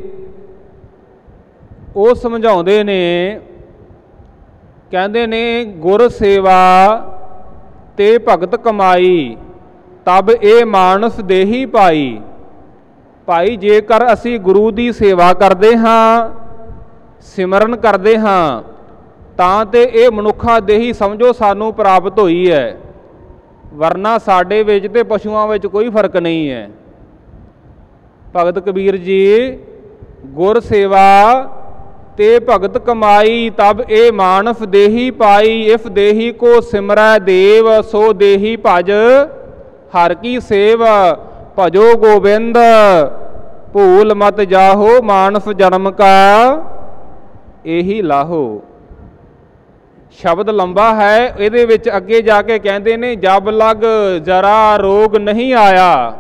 ਉਹ ਸਮਝਾਉਂਦੇ ਨੇ, ਕਹਿੰਦੇ ਨੇ ਗੁਰ ਸੇਵਾ ਤੇ ਭਗਤ ਕਮਾਈ, ਤਬ ਇਹ ਮਾਨਸ ਦੇਹੀ ਪਾਈ। ਭਾਈ ਜੇਕਰ ਅਸੀਂ ਗੁਰੂ ਦੀ ਸੇਵਾ ਕਰਦੇ ਹਾਂ, ਸਿਮਰਨ ਕਰਦੇ ਹਾਂ, ਤਾਂ ਤੇ ਇਹ ਮਨੁੱਖਾ ਦੇਹੀ ਸਮਝੋ ਸਾਨੂੰ ਪ੍ਰਾਪਤ ਹੋਈ ਹੈ, ਵਰਨਾ ਸਾਡੇ ਵਿੱਚ ਤੇ ਪਸ਼ੂਆਂ ਵਿੱਚ ਕੋਈ ਫਰਕ ਨਹੀਂ ਹੈ। ਭਗਤ ਕਬੀਰ ਜੀ ਗੁਰ ਸੇਵਾ ਤੇ ਭਗਤ ਕਮਾਈ, ਤਬ ਇਹ ਮਾਨਸ ਦੇਹੀ ਪਾਈ। ਇਫ ਦੇਹੀ ਕੋ ਸਿਮਰੈ ਦੇਵ, ਸੋ ਦੇਹੀ ਭਜ ਹਰ ਕੀ ਸੇਵ। ਭਜੋ ਗੋਬਿੰਦ ਭੂਲ ਮਤ ਜਾਹੋ, ਮਾਨਸ ਜਨਮ ਕਾ ਇਹੀ ਲਾਹੋ। ਸ਼ਬਦ ਲੰਬਾ ਹੈ, ਇਹਦੇ ਵਿੱਚ ਅੱਗੇ ਜਾ ਕੇ ਕਹਿੰਦੇ ਨੇ, ਜਬ ਲਗ ਜਰਾ ਰੋਗ ਨਹੀਂ ਆਇਆ।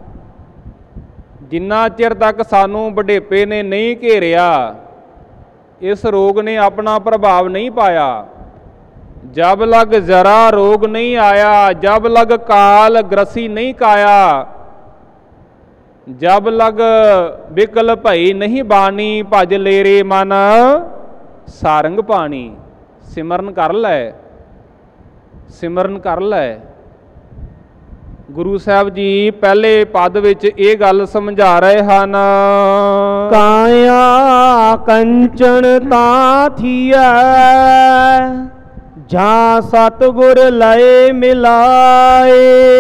ਜਿੰਨਾ ਚਿਰ ਤੱਕ ਸਾਨੂੰ ਬੁਢੇਪੇ ਨੇ ਨਹੀਂ ਘੇਰਿਆ, ਇਸ ਰੋਗ ਨੇ ਆਪਣਾ ਪ੍ਰਭਾਵ ਨਹੀਂ ਪਾਇਆ। ਜਬ ਲਗ ਜਰਾ ਰੋਗ ਨਹੀਂ ਆਇਆ, ਜਬ ਲਗ ਕਾਲ ਗ੍ਰਸੀ ਨਹੀਂ ਕਾਇਆ, ਜਬ ਲਗ ਬਿਕਲ ਭਈ ਨਹੀਂ ਬਾਣੀ, ਭਜ ਲੇਰੇ ਮਨ ਸਾਰੰਗ ਪਾਣੀ। ਸਿਮਰਨ ਕਰ ਲੈ, ਸਿਮਰਨ ਕਰ ਲੈ। ਗੁਰੂ ਸਾਹਿਬ ਜੀ ਪਹਿਲੇ ਪਦ ਵਿੱਚ ਇਹ ਗੱਲ ਸਮਝਾ ਰਹੇ ਹਨ, ਕਾਇਆ ਕੰਚਨ ਤਾਂ ਥੀਐ, ਜਾਂ ਸਤਿਗੁਰ ਲਏ ਮਿਲਾਏ।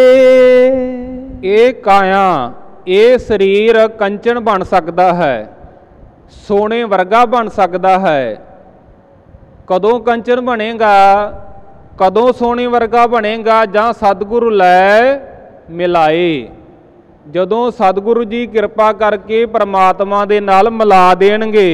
ਇਹ ਕਾਇਆ, ਇਹ ਸਰੀਰ ਕੰਚਨ ਬਣ ਸਕਦਾ ਹੈ, ਸੋਨੇ ਵਰਗਾ ਬਣ ਸਕਦਾ ਹੈ। ਕਦੋਂ ਕੰਚਨ ਬਣੇਗਾ, ਕਦੋਂ ਸੋਨੇ ਵਰਗਾ ਬਣੇਗਾ? ਜਾਂ ਸਤਿਗੁਰੂ ਲੈ ਮਿਲਾਏ, ਜਦੋਂ ਸਤਿਗੁਰੂ ਜੀ ਕਿਰਪਾ ਕਰਕੇ ਪਰਮਾਤਮਾ ਦੇ ਨਾਲ ਮਿਲਾ ਦੇਣਗੇ।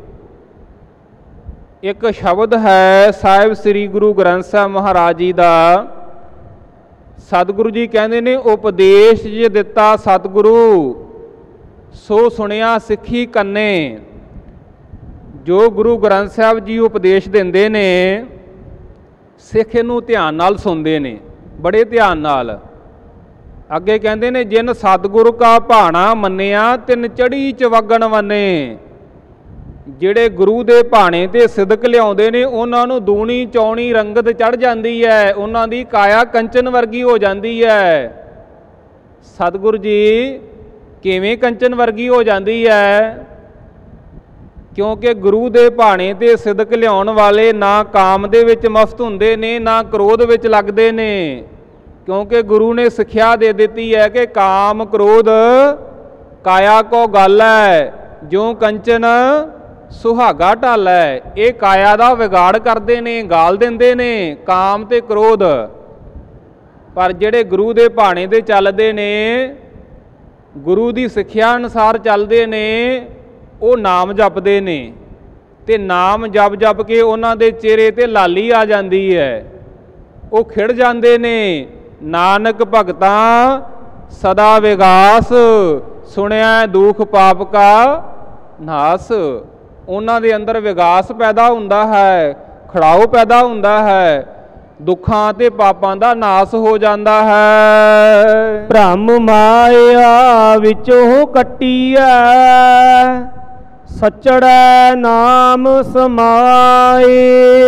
ਇੱਕ ਸ਼ਬਦ ਹੈ ਸਾਹਿਬ ਸ੍ਰੀ ਗੁਰੂ ਗ੍ਰੰਥ ਸਾਹਿਬ ਮਹਾਰਾਜ ਜੀ ਦਾ। ਸਤਿਗੁਰੂ ਜੀ ਕਹਿੰਦੇ ਨੇ, ਉਪਦੇਸ਼ ਜੇ ਦਿੱਤਾ ਸਤਿਗੁਰੂ, ਸੋ ਸੁਣਿਆ ਸਿੱਖੀ ਕੰਨੇ। ਜੋ ਗੁਰੂ ਗ੍ਰੰਥ ਸਾਹਿਬ ਜੀ ਉਪਦੇਸ਼ ਦਿੰਦੇ ਨੇ, ਸਿੱਖ ਇਹਨੂੰ ਧਿਆਨ ਨਾਲ ਸੁਣਦੇ ਨੇ, ਬੜੇ ਧਿਆਨ ਨਾਲ। ਅੱਗੇ ਕਹਿੰਦੇ ਨੇ, ਜਿਨ ਸਤਿਗੁਰੂ ਕਾ ਭਾਣਾ ਮੰਨਿਆ, ਤਿਨ ਚੜੀ ਚਵਗਣ ਵੰਨੇ। ਜਿਹੜੇ ਗੁਰੂ ਦੇ ਭਾਣੇ ਤੇ ਸਿਦਕ ਲਿਆਉਂਦੇ ਨੇ, ਉਹਨਾਂ ਨੂੰ ਦੂਣੀ ਚੌਣੀ ਰੰਗਤ ਚੜ੍ਹ ਜਾਂਦੀ ਹੈ, ਉਹਨਾਂ ਦੀ ਕਾਇਆ ਕੰਚਨ ਵਰਗੀ ਹੋ ਜਾਂਦੀ ਹੈ। ਸਤਿਗੁਰੂ ਜੀ ਕਿਵੇਂ ਕੰਚਨ ਵਰਗੀ ਹੋ ਜਾਂਦੀ ਹੈ? ਕਿਉਂਕਿ ਗੁਰੂ ਦੇ ਭਾਣੇ ਤੇ ਸਿਦਕ ਲਿਆਉਣ ਵਾਲੇ ਨਾ ਕਾਮ ਦੇ ਵਿੱਚ ਮਸਤ ਹੁੰਦੇ ਨੇ, ਨਾ ਕ੍ਰੋਧ ਵਿੱਚ ਲੱਗਦੇ ਨੇ। ਕਿਉਂਕਿ ਗੁਰੂ ਨੇ ਸਿੱਖਿਆ ਦੇ ਦਿੱਤੀ ਹੈ ਕਿ ਕਾਮ ਕ੍ਰੋਧ ਕਾਇਆ ਕੋ ਗੱਲ ਹੈ, ਜੋ ਕੰਚਨ ਸੁਹਾਗਾ ਢਾਲੈ। ਇਹ ਕਾਇਆ ਦਾ ਵਿਗਾੜ ਕਰਦੇ ਨੇ, ਗਾਲ ਦਿੰਦੇ ਨੇ ਕਾਮ ਤੇ ਕ੍ਰੋਧ। ਪਰ ਜਿਹੜੇ ਗੁਰੂ ਦੇ ਭਾਣੇ ਤੇ ਚੱਲਦੇ ਨੇ, ਗੁਰੂ ਦੀ ਸਿੱਖਿਆ ਅਨੁਸਾਰ ਚੱਲਦੇ ਨੇ, ਉਹ ਨਾਮ ਜਪਦੇ ਨੇ। ਤੇ ਨਾਮ ਜਪ ਜਪ ਕੇ ਉਹਨਾਂ ਦੇ ਚਿਹਰੇ ਤੇ ਲਾਲੀ ਆ ਜਾਂਦੀ ਹੈ, ਉਹ ਖਿੜ ਜਾਂਦੇ ਨੇ। ਨਾਨਕ ਭਗਤਾਂ ਸਦਾ ਵਿਗਾਸ, ਸੁਣਿਆ ਦੁਖ ਪਾਪ ਕਾ ਨਾਸ। ਉਹਨਾਂ ਦੇ ਅੰਦਰ ਵਿਗਾਸ ਪੈਦਾ ਹੁੰਦਾ ਹੈ, ਖੜਾਓ ਪੈਦਾ ਹੁੰਦਾ ਹੈ, ਦੁੱਖਾਂ ਤੇ ਪਾਪਾਂ ਦਾ ਨਾਸ ਹੋ ਜਾਂਦਾ ਹੈ। ਭ੍ਰਮ ਮਾਇਆ ਵਿੱਚੋਂ ਕੱਟੀਐ, ਸਚੜੈ ਨਾਮ ਸਮਾਏ।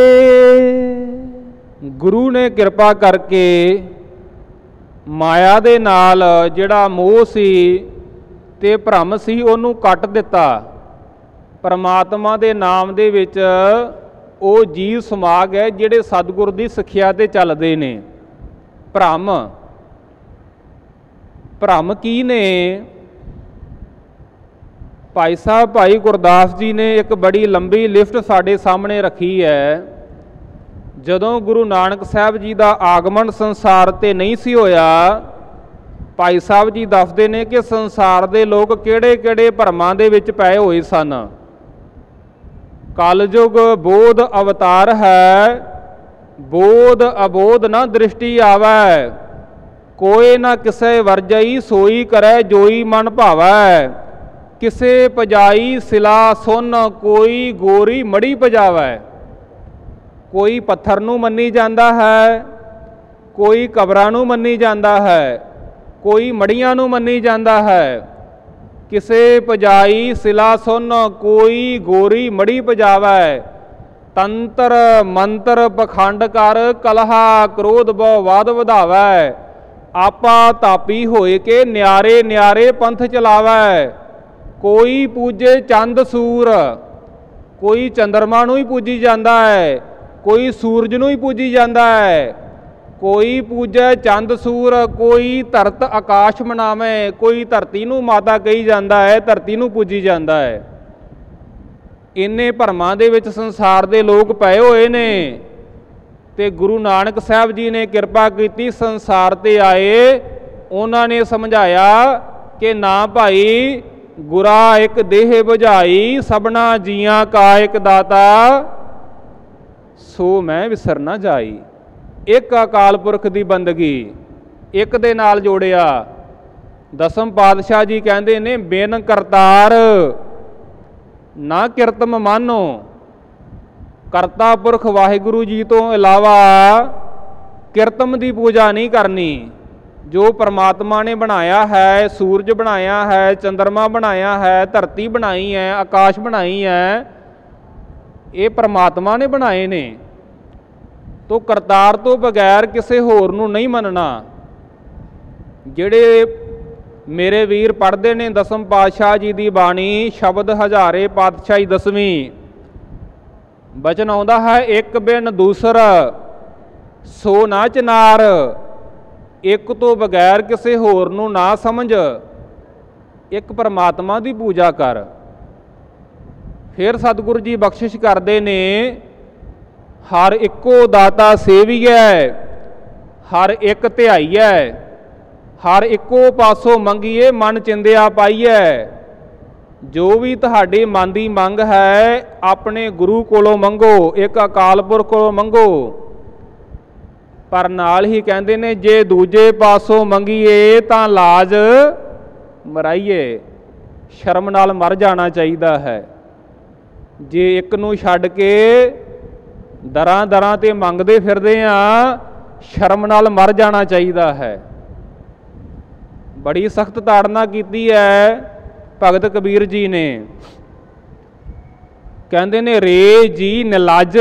ਗੁਰੂ ਨੇ ਕਿਰਪਾ ਕਰਕੇ ਮਾਇਆ ਦੇ ਨਾਲ ਜਿਹੜਾ ਮੋਹ ਸੀ ਤੇ ਭਰਮ ਸੀ ਉਹਨੂੰ ਕੱਟ ਦਿੱਤਾ। ਪਰਮਾਤਮਾ ਦੇ ਨਾਮ ਦੇ ਵਿੱਚ ਉਹ ਜੀਵ ਸਮਾ ਗਏ ਜਿਹੜੇ ਸਤਿਗੁਰ ਦੀ ਸਿੱਖਿਆ ਤੇ ਚੱਲਦੇ ਨੇ। ਭਰਮ ਭਰਮ ਕੀ ਨੇ? ਭਾਈ ਸਾਹਿਬ ਭਾਈ ਗੁਰਦਾਸ ਜੀ ਨੇ ਇੱਕ ਬੜੀ ਲੰਬੀ ਲਿਸਟ ਸਾਡੇ ਸਾਹਮਣੇ ਰੱਖੀ ਹੈ। ਜਦੋਂ ਗੁਰੂ ਨਾਨਕ ਸਾਹਿਬ ਜੀ ਦਾ ਆਗਮਨ ਸੰਸਾਰ ਤੇ ਨਹੀਂ ਸੀ ਹੋਇਆ, ਭਾਈ ਸਾਹਿਬ ਜੀ ਦੱਸਦੇ ਨੇ ਕਿ ਸੰਸਾਰ ਦੇ ਲੋਕ ਕਿਹੜੇ ਕਿਹੜੇ ਭਰਮਾਂ ਦੇ ਵਿੱਚ ਪਏ ਹੋਏ ਸਨ। ਕਲਯੁਗ ਬੋਧ ਅਵਤਾਰ ਹੈ, ਬੋਧ ਅਬੋਧ ਨਾ ਦ੍ਰਿਸ਼ਟੀ ਆਵੈ, ਕੋਏ ਨਾ ਕਿਸੇ ਵਰਜਈ ਸੋਈ ਕਰੈ ਜੋਈ ਮਨ ਭਾਵੈ, ਕਿਸੇ ਪਜਾਈ ਸਿਲਾ ਸੁਨ ਕੋਈ ਗੋਰੀ ਮੜੀ ਪਜਾਵੈ। ਕੋਈ ਪੱਥਰ ਨੂੰ ਮੰਨੀ ਜਾਂਦਾ ਹੈ, ਕੋਈ ਕਬਰਾਂ ਨੂੰ ਮੰਨੀ ਜਾਂਦਾ ਹੈ, ਕੋਈ ਮੜੀਆਂ ਨੂੰ ਮੰਨੀ ਜਾਂਦਾ ਹੈ। ਕਿਸੇ ਪਜਾਈ ਸਿਲਾ ਸੁਨ ਕੋਈ ਗੋਰੀ ਮੜੀ ਪਜਾਵੈ, ਤੰਤਰ ਮੰਤਰ ਪਖੰਡ ਕਰ ਕਲਹਾ ਕ੍ਰੋਧ ਬਹੁ ਵਾਦ ਵਧਾਵੈ, ਆਪਾ ਤਾਪੀ ਹੋਏ ਕੇ ਨਿਆਰੇ ਨਿਆਰੇ ਪੰਥ ਚਲਾਵੈ। ਕੋਈ ਪੂਜੇ ਚੰਦ ਸੂਰ, ਕੋਈ ਚੰਦਰਮਾ ਨੂੰ ਹੀ ਪੂਜੀ ਜਾਂਦਾ ਹੈ, ਕੋਈ ਸੂਰਜ ਨੂੰ ਹੀ ਪੂਜੀ ਜਾਂਦਾ ਹੈ। ਕੋਈ ਪੂਜੈ ਚੰਦ ਸੂਰ, ਕੋਈ ਧਰਤ ਆਕਾਸ਼ ਮਨਾਵੇ, ਕੋਈ ਧਰਤੀ ਨੂੰ ਮਾਤਾ ਕਹੀ ਜਾਂਦਾ ਹੈ, ਧਰਤੀ ਨੂੰ ਪੂਜੀ ਜਾਂਦਾ ਹੈ। ਇੰਨੇ ਭਰਮਾਂ ਦੇ ਵਿੱਚ ਸੰਸਾਰ ਦੇ ਲੋਕ ਪਏ ਹੋਏ ਨੇ ਤੇ ਗੁਰੂ ਨਾਨਕ ਸਾਹਿਬ ਜੀ ਨੇ ਕਿਰਪਾ ਕੀਤੀ, ਸੰਸਾਰ ਤੇ ਆਏ। ਉਹਨਾਂ ਨੇ ਸਮਝਾਇਆ ਕਿ ਨਾ ਭਾਈ, ਗੁਰਾ ਇੱਕ ਦੇਹ ਬੁਝਾਈ, ਸਭਨਾ ਜੀਆਂ ਕਾ ਇੱਕ ਦਾਤਾ, ਸੋ ਮੈਂ ਵਿਸਰ ਨਾ ਜਾਈ। ਇੱਕ ਅਕਾਲ ਪੁਰਖ ਦੀ ਬੰਦਗੀ ਇੱਕ ਦੇ ਨਾਲ ਜੋੜਿਆ। ਦਸਮ ਪਾਤਸ਼ਾਹ ਜੀ ਕਹਿੰਦੇ ਨੇ, ਬਿਨ ਕਰਤਾਰ ਨਾ ਕਿਰਤਮ ਮਾਨੋ। ਕਰਤਾ ਪੁਰਖ ਵਾਹਿਗੁਰੂ ਜੀ ਤੋਂ ਇਲਾਵਾ ਕਿਰਤਮ ਦੀ ਪੂਜਾ ਨਹੀਂ ਕਰਨੀ। ਜੋ ਪਰਮਾਤਮਾ ਨੇ ਬਣਾਇਆ ਹੈ, ਸੂਰਜ ਬਣਾਇਆ ਹੈ, ਚੰਦਰਮਾ ਬਣਾਇਆ ਹੈ, ਧਰਤੀ ਬਣਾਈ ਹੈ, ਆਕਾਸ਼ ਬਣਾਈ ਹੈ, ਇਹ ਪਰਮਾਤਮਾ ਨੇ ਬਣਾਏ ਨੇ। ਤੋ ਕਰਤਾਰ ਤੋਂ ਬਗੈਰ ਕਿਸੇ ਹੋਰ ਨੂੰ ਨਹੀਂ ਮੰਨਣਾ। ਜਿਹੜੇ ਮੇਰੇ ਵੀਰ ਪੜ੍ਹਦੇ ਨੇ ਦਸਮ ਪਾਤਸ਼ਾਹ ਜੀ ਦੀ ਬਾਣੀ, ਸ਼ਬਦ ਹਜ਼ਾਰੇ ਪਾਤਸ਼ਾਹੀ ਦਸਵੀਂ, ਬਚਨ ਆਉਂਦਾ ਹੈ, ਇੱਕ ਬਿਨ ਦੂਸਰਾ ਸੋ ਨਾ ਚਨਾਰ। ਇੱਕ ਤੋਂ ਬਗੈਰ ਕਿਸੇ ਹੋਰ ਨੂੰ ਨਾ ਸਮਝ, ਇੱਕ ਪਰਮਾਤਮਾ ਦੀ ਪੂਜਾ ਕਰ। ਫਿਰ ਸਤਿਗੁਰੂ ਜੀ ਬਖਸ਼ਿਸ਼ ਕਰਦੇ ਨੇ, ਹਰ ਇੱਕੋ ਦਾਤਾ ਸੇਵੀਐ, ਹਰ ਇੱਕ ਧਿਆਈਐ, ਹਰ ਇੱਕੋ ਪਾਸੋਂ ਮੰਗੀਏ ਮਨ ਚਿੰਦਿਆ ਪਾਈਐ। ਜੋ ਵੀ ਤੁਹਾਡੇ ਮਨ ਦੀ ਮੰਗ ਹੈ ਆਪਣੇ ਗੁਰੂ ਕੋਲੋਂ ਮੰਗੋ, ਇੱਕ ਅਕਾਲ ਪੁਰਖ ਕੋਲੋਂ ਮੰਗੋ। ਪਰ ਨਾਲ ਹੀ ਕਹਿੰਦੇ ਨੇ, ਜੇ ਦੂਜੇ ਪਾਸੋਂ ਮੰਗੀਏ ਤਾਂ ਲਾਜ ਮਰਾਈਏ। ਸ਼ਰਮ ਨਾਲ ਮਰ ਜਾਣਾ ਚਾਹੀਦਾ ਹੈ। ਜੇ ਇੱਕ ਨੂੰ ਛੱਡ ਕੇ ਦਰਾਂ ਦਰਾਂ ਤੇ ਮੰਗਦੇ ਫਿਰਦੇ ਆ, ਸ਼ਰਮ ਨਾਲ ਮਰ ਜਾਣਾ ਚਾਹੀਦਾ ਹੈ। ਬੜੀ ਸਖਤ ਤਾੜਨਾ ਕੀਤੀ ਹੈ ਭਗਤ ਕਬੀਰ ਜੀ ਨੇ। ਕਹਿੰਦੇ ਨੇ, ਰੇ ਜੀ ਨਿਲਜ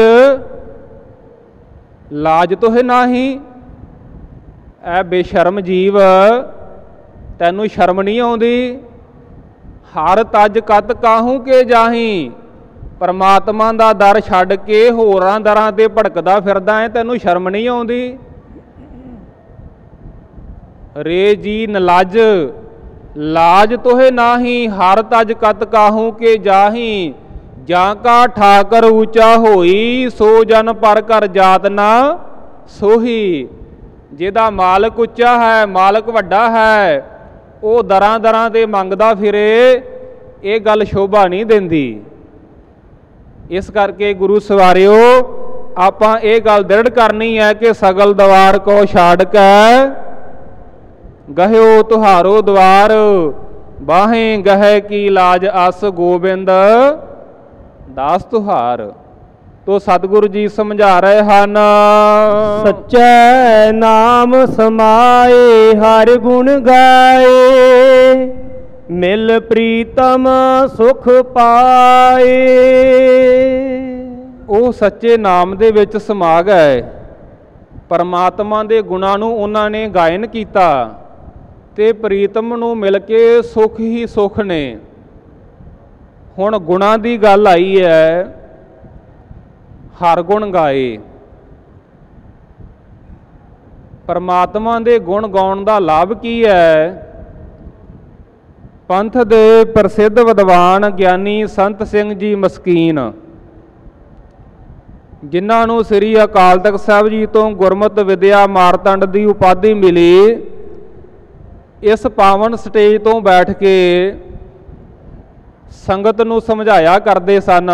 ਲਾਜ ਤੋਹਿ ਨਾਹੀ। ਐ ਬੇਸ਼ਰਮ ਜੀਵ, ਤੈਨੂੰ ਸ਼ਰਮ ਨਹੀਂ ਆਉਂਦੀ। ਹਰ ਤਜ ਕਤ ਕਾਹੂ ਕੇ ਜਾਹੀ। ਪਰਮਾਤਮਾ ਦਾ ਦਰ ਛੱਡ ਕੇ ਹੋਰਾਂ ਦਰਾਂ ਤੇ ਭੜਕਦਾ ਫਿਰਦਾ ਹੈ, ਤੈਨੂੰ ਸ਼ਰਮ ਨਹੀਂ ਆਉਂਦੀ। ਰੇ ਜੀ ਨਲਜ ਲਾਜ ਤੋਹੇ ਨਾਹੀ, ਹਰ ਤਜ ਕਤ ਕਾਹੂ ਕੇ ਜਾਹੀ। ਜਾਂ ਕਾ ਠਾਕਰ ਉੱਚਾ ਹੋਈ, ਸੋ ਜਨ ਪਰ ਕਰ ਜਾਤ ਨਾ ਸੋਹੀ। ਜਿਹਦਾ ਮਾਲਕ ਉੱਚਾ ਹੈ, ਮਾਲਕ ਵੱਡਾ ਹੈ, ਉਹ ਦਰਾਂ ਦਰਾਂ ਤੇ ਮੰਗਦਾ ਫਿਰੇ, ਇਹ ਗੱਲ ਸ਼ੋਭਾ ਨਹੀਂ ਦਿੰਦੀ। ਇਸ ਕਰਕੇ ਗੁਰੂ ਸਵਾਰਿਓ, ਆਪਾਂ ਇਹ ਗੱਲ ਦ੍ਰਿੜ ਕਰਨੀ ਹੈ ਕਿ ਸਗਲ ਦਵਾਰ ਕੋ ਛਾੜ ਕੇ ਗਹਿਓ ਤੁਹਾਰੋ ਦਵਾਰ, ਬਾਹੇ ਗਹਿ ਕੀ ਲਾਜ ਅਸ ਗੋਬਿੰਦ ਦਾਸ ਤੁਹਾਰ। ਤੋ ਸਤਿਗੁਰੂ ਜੀ ਸਮਝਾ ਰਹੇ ਹਨ, ਸੱਚੇ ਨਾਮ ਸਮਾਏ ਹਰ ਗੁਣ ਗਾਏ, ਮਿਲ ਪ੍ਰੀਤਮ ਸੁਖ ਪਾਏ। ਉਹ ਸੱਚੇ ਨਾਮ ਦੇ ਵਿੱਚ ਸਮਾ ਗਏ, ਪਰਮਾਤਮਾ ਦੇ ਗੁਣਾਂ ਨੂੰ ਉਹਨਾਂ ਨੇ ਗਾਇਨ ਕੀਤਾ ਤੇ ਪ੍ਰੀਤਮ ਨੂੰ ਮਿਲ ਕੇ ਸੁਖ ਹੀ ਸੁਖ ਨੇ। ਹੁਣ ਗੁਣਾਂ ਦੀ ਗੱਲ ਆਈ ਹੈ, ਹਰ ਗੁਣ ਗਾਏ। ਪਰਮਾਤਮਾ ਦੇ ਗੁਣ ਗਾਉਣ ਦਾ ਲਾਭ ਕੀ ਹੈ? ਪੰਥ ਦੇ ਪ੍ਰਸਿੱਧ ਵਿਦਵਾਨ ਗਿਆਨੀ ਸੰਤ ਸਿੰਘ ਜੀ ਮਸਕੀਨ, ਜਿਨ੍ਹਾਂ ਨੂੰ ਸ੍ਰੀ ਅਕਾਲ ਤਖਤ ਸਾਹਿਬ ਜੀ ਤੋਂ ਗੁਰਮਤਿ ਵਿਦਿਆ ਮਾਰਤੰਡ ਦੀ ਉਪਾਧੀ ਮਿਲੀ, ਇਸ ਪਾਵਨ ਸਟੇਜ ਤੋਂ ਬੈਠ ਕੇ ਸੰਗਤ ਨੂੰ ਸਮਝਾਇਆ ਕਰਦੇ ਸਨ।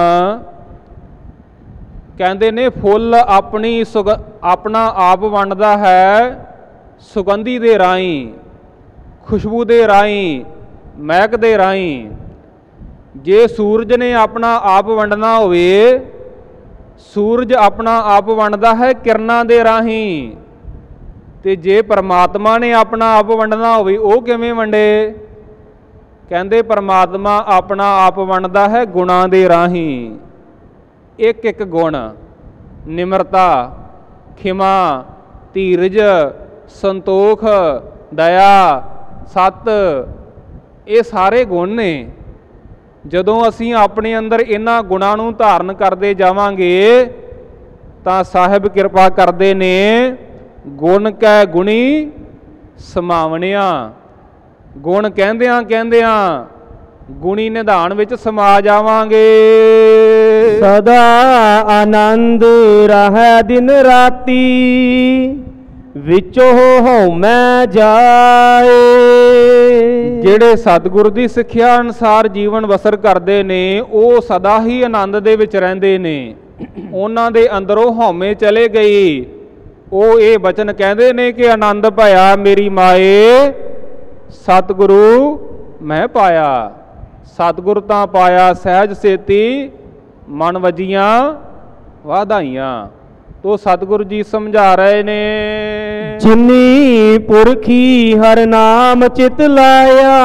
ਕਹਿੰਦੇ ਨੇ ਫੁੱਲ ਆਪਣੀ ਸੁਗ ਆਪਣਾ ਆਪ ਵੰਡਦਾ ਹੈ ਸੁਗੰਧੀ ਦੇ ਰਾਹੀਂ, ਖੁਸ਼ਬੂ ਦੇ ਰਾਹੀਂ, ਮਹਿਕ ਦੇ ਰਾਹੀਂ। ਜੇ ਸੂਰਜ ਨੇ ਆਪਣਾ ਆਪ ਵੰਡਣਾ ਹੋਵੇ, ਸੂਰਜ ਆਪਣਾ ਆਪ ਵੰਡਦਾ ਹੈ ਕਿਰਨਾਂ ਦੇ ਰਾਹੀਂ। ਤੇ ਜੇ ਪਰਮਾਤਮਾ ਨੇ ਆਪਣਾ ਆਪ ਵੰਡਣਾ ਹੋਵੇ, ਉਹ ਕਿਵੇਂ ਵੰਡੇ? ਕਹਿੰਦੇ ਪਰਮਾਤਮਾ ਆਪਣਾ ਆਪ ਵੰਡਦਾ ਹੈ ਗੁਣਾਂ ਦੇ ਰਾਹੀਂ। ਇੱਕ ਇੱਕ ਗੁਣ, ਨਿਮਰਤਾ, ਖਿਮਾ, ਧੀਰਜ, ਸੰਤੋਖ, ਦਇਆ, ਸੱਤ, ਇਹ ਸਾਰੇ ਗੁਣ ਨੇ। ਜਦੋਂ ਅਸੀਂ ਆਪਣੇ ਅੰਦਰ ਇਹਨਾਂ ਗੁਣਾਂ ਨੂੰ ਧਾਰਨ ਕਰਦੇ ਜਾਵਾਂਗੇ ਤਾਂ ਸਾਹਿਬ ਕਿਰਪਾ ਕਰਦੇ ਨੇ, ਗੁਣ ਕੈ ਗੁਣੀ ਸਮਾਵਣਿਆ। ਗੁਣ ਕਹਿੰਦਿਆਂ ਕਹਿੰਦਿਆਂ ਗੁਣੀ ਨਿਧਾਨ ਵਿੱਚ ਸਮਾ ਜਾਵਾਂਗੇ। ਸਦਾ ਆਨੰਦ ਰਹਿ ਦਿਨ ਰਾਤੀ, ਵਿੱਚੋਂ ਹਉਮੈ ਜਾਏ। ਜਿਹੜੇ ਸਤਿਗੁਰ ਦੀ ਸਿੱਖਿਆ ਅਨੁਸਾਰ ਜੀਵਨ ਬਸਰ ਕਰਦੇ ਨੇ, ਉਹ ਸਦਾ ਹੀ ਆਨੰਦ ਦੇ ਵਿੱਚ ਰਹਿੰਦੇ ਨੇ। ਉਹਨਾਂ ਦੇ ਅੰਦਰੋਂ ਹਉਮੈ ਚਲੇ ਗਈ। ਉਹ ਇਹ ਬਚਨ ਕਹਿੰਦੇ ਨੇ ਕਿ ਆਨੰਦ ਭਇਆ ਮੇਰੀ ਮਾਏ, ਸਤਿਗੁਰੂ ਮੈਂ ਪਾਇਆ। ਸਤਿਗੁਰ ਤਾਂ ਪਾਇਆ ਸਹਿਜ ਸੇਤੀ, ਮਨ ਵਜੀਆਂ ਵਾਧਾਈਆਂ। ਤੋ ਸਤਿਗੁਰੂ ਜੀ ਸਮਝਾ ਰਹੇ ਨੇ, ਜਿਨੀ ਪੁਰਖੀ ਹਰ ਨਾਮ ਚਿਤ ਲਾਇਆ,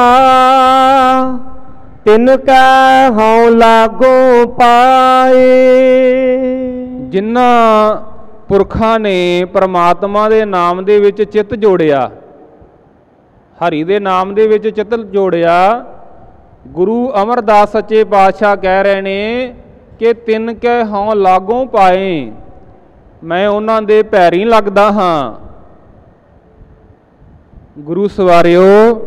ਤਿਨ ਕੈ ਹਉ ਲਾਗੋ ਪਾਏ। ਜਿਨ੍ਹਾਂ ਪੁਰਖਾਂ ਨੇ ਪਰਮਾਤਮਾ ਦੇ ਨਾਮ ਦੇ ਵਿੱਚ ਚਿੱਤ ਜੋੜਿਆ, ਹਰੀ ਦੇ ਨਾਮ ਦੇ ਵਿੱਚ ਚਿੱਤ ਜੋੜਿਆ, ਗੁਰੂ ਅਮਰਦਾਸ ਸੱਚੇ ਪਾਤਸ਼ਾਹ ਕਹਿ ਰਹੇ ਨੇ ਕਿ ਤਿਨ ਕੈ ਹਉ ਲਾਗੋਂ ਪਾਏ। ਮੈਂ ਉਹਨਾਂ ਦੇ ਪੈਰੀਂ ਲੱਗਦਾ ਹਾਂ। ਗੁਰੂ ਸਵਾਰਿਓ,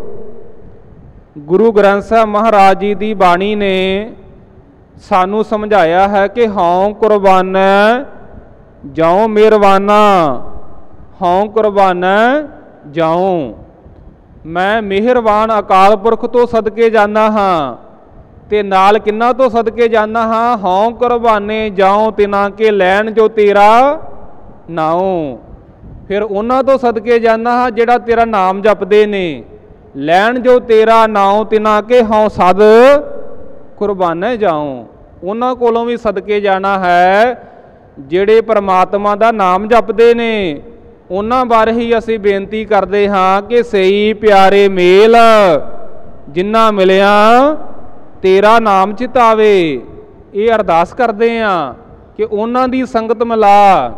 ਗੁਰੂ ਗ੍ਰੰਥ ਸਾਹਿਬ ਮਹਾਰਾਜ ਜੀ ਦੀ ਬਾਣੀ ਨੇ ਸਾਨੂੰ ਸਮਝਾਇਆ ਹੈ ਕਿ ਹਉ ਕੁਰਬਾਨੈ ਜਾਉ ਮਿਹਰਬਾਨਾ, ਹਉ ਕੁਰਬਾਨੈ ਜਾਉ। ਮੈਂ ਮਿਹਰਬਾਨ ਅਕਾਲ ਪੁਰਖ ਤੋਂ ਸਦਕੇ ਜਾਂਦਾ ਹਾਂ ਤੇ ਨਾਲ ਕਿੰਨਾ ਤੋਂ ਸਦਕੇ ਜਾਂਦਾ ਹਾਂ? ਹਉ ਕੁਰਬਾਨੇ ਜਾਉ ਤਿਨਾ ਕੇ ਲੈਣ ਜੋ ਤੇਰਾ ਨਾਉ। ਫਿਰ ਉਹਨਾਂ ਤੋਂ ਸਦਕੇ ਜਾਂਦਾ ਹਾਂ ਜਿਹੜਾ ਤੇਰਾ ਨਾਮ ਜਪਦੇ ਨੇ। ਲੈਣ ਜੋ ਤੇਰਾ ਨਾਉ ਤਿਨਾ ਕੇ ਹਉ ਸਦ ਕੁਰਬਾਨੇ ਜਾਉ। ਉਹਨਾਂ ਕੋਲੋਂ ਵੀ ਸਦਕੇ ਜਾਣਾ ਹੈ ਜਿਹੜੇ ਪਰਮਾਤਮਾ ਦਾ ਨਾਮ ਜਪਦੇ ਨੇ। ਉਹਨਾਂ ਬਾਰੇ ਹੀ ਅਸੀਂ ਬੇਨਤੀ ਕਰਦੇ ਹਾਂ ਕਿ ਸਹੀ ਪਿਆਰੇ ਮੇਲ ਜਿੰਨਾ ਮਿਲਿਆ ਤੇਰਾ ਨਾਮ ਚਿਤਾਵੇ। ਇਹ ਅਰਦਾਸ ਕਰਦੇ ਹਾਂ ਕਿ ਉਹਨਾਂ ਦੀ ਸੰਗਤ ਮਿਲਾ।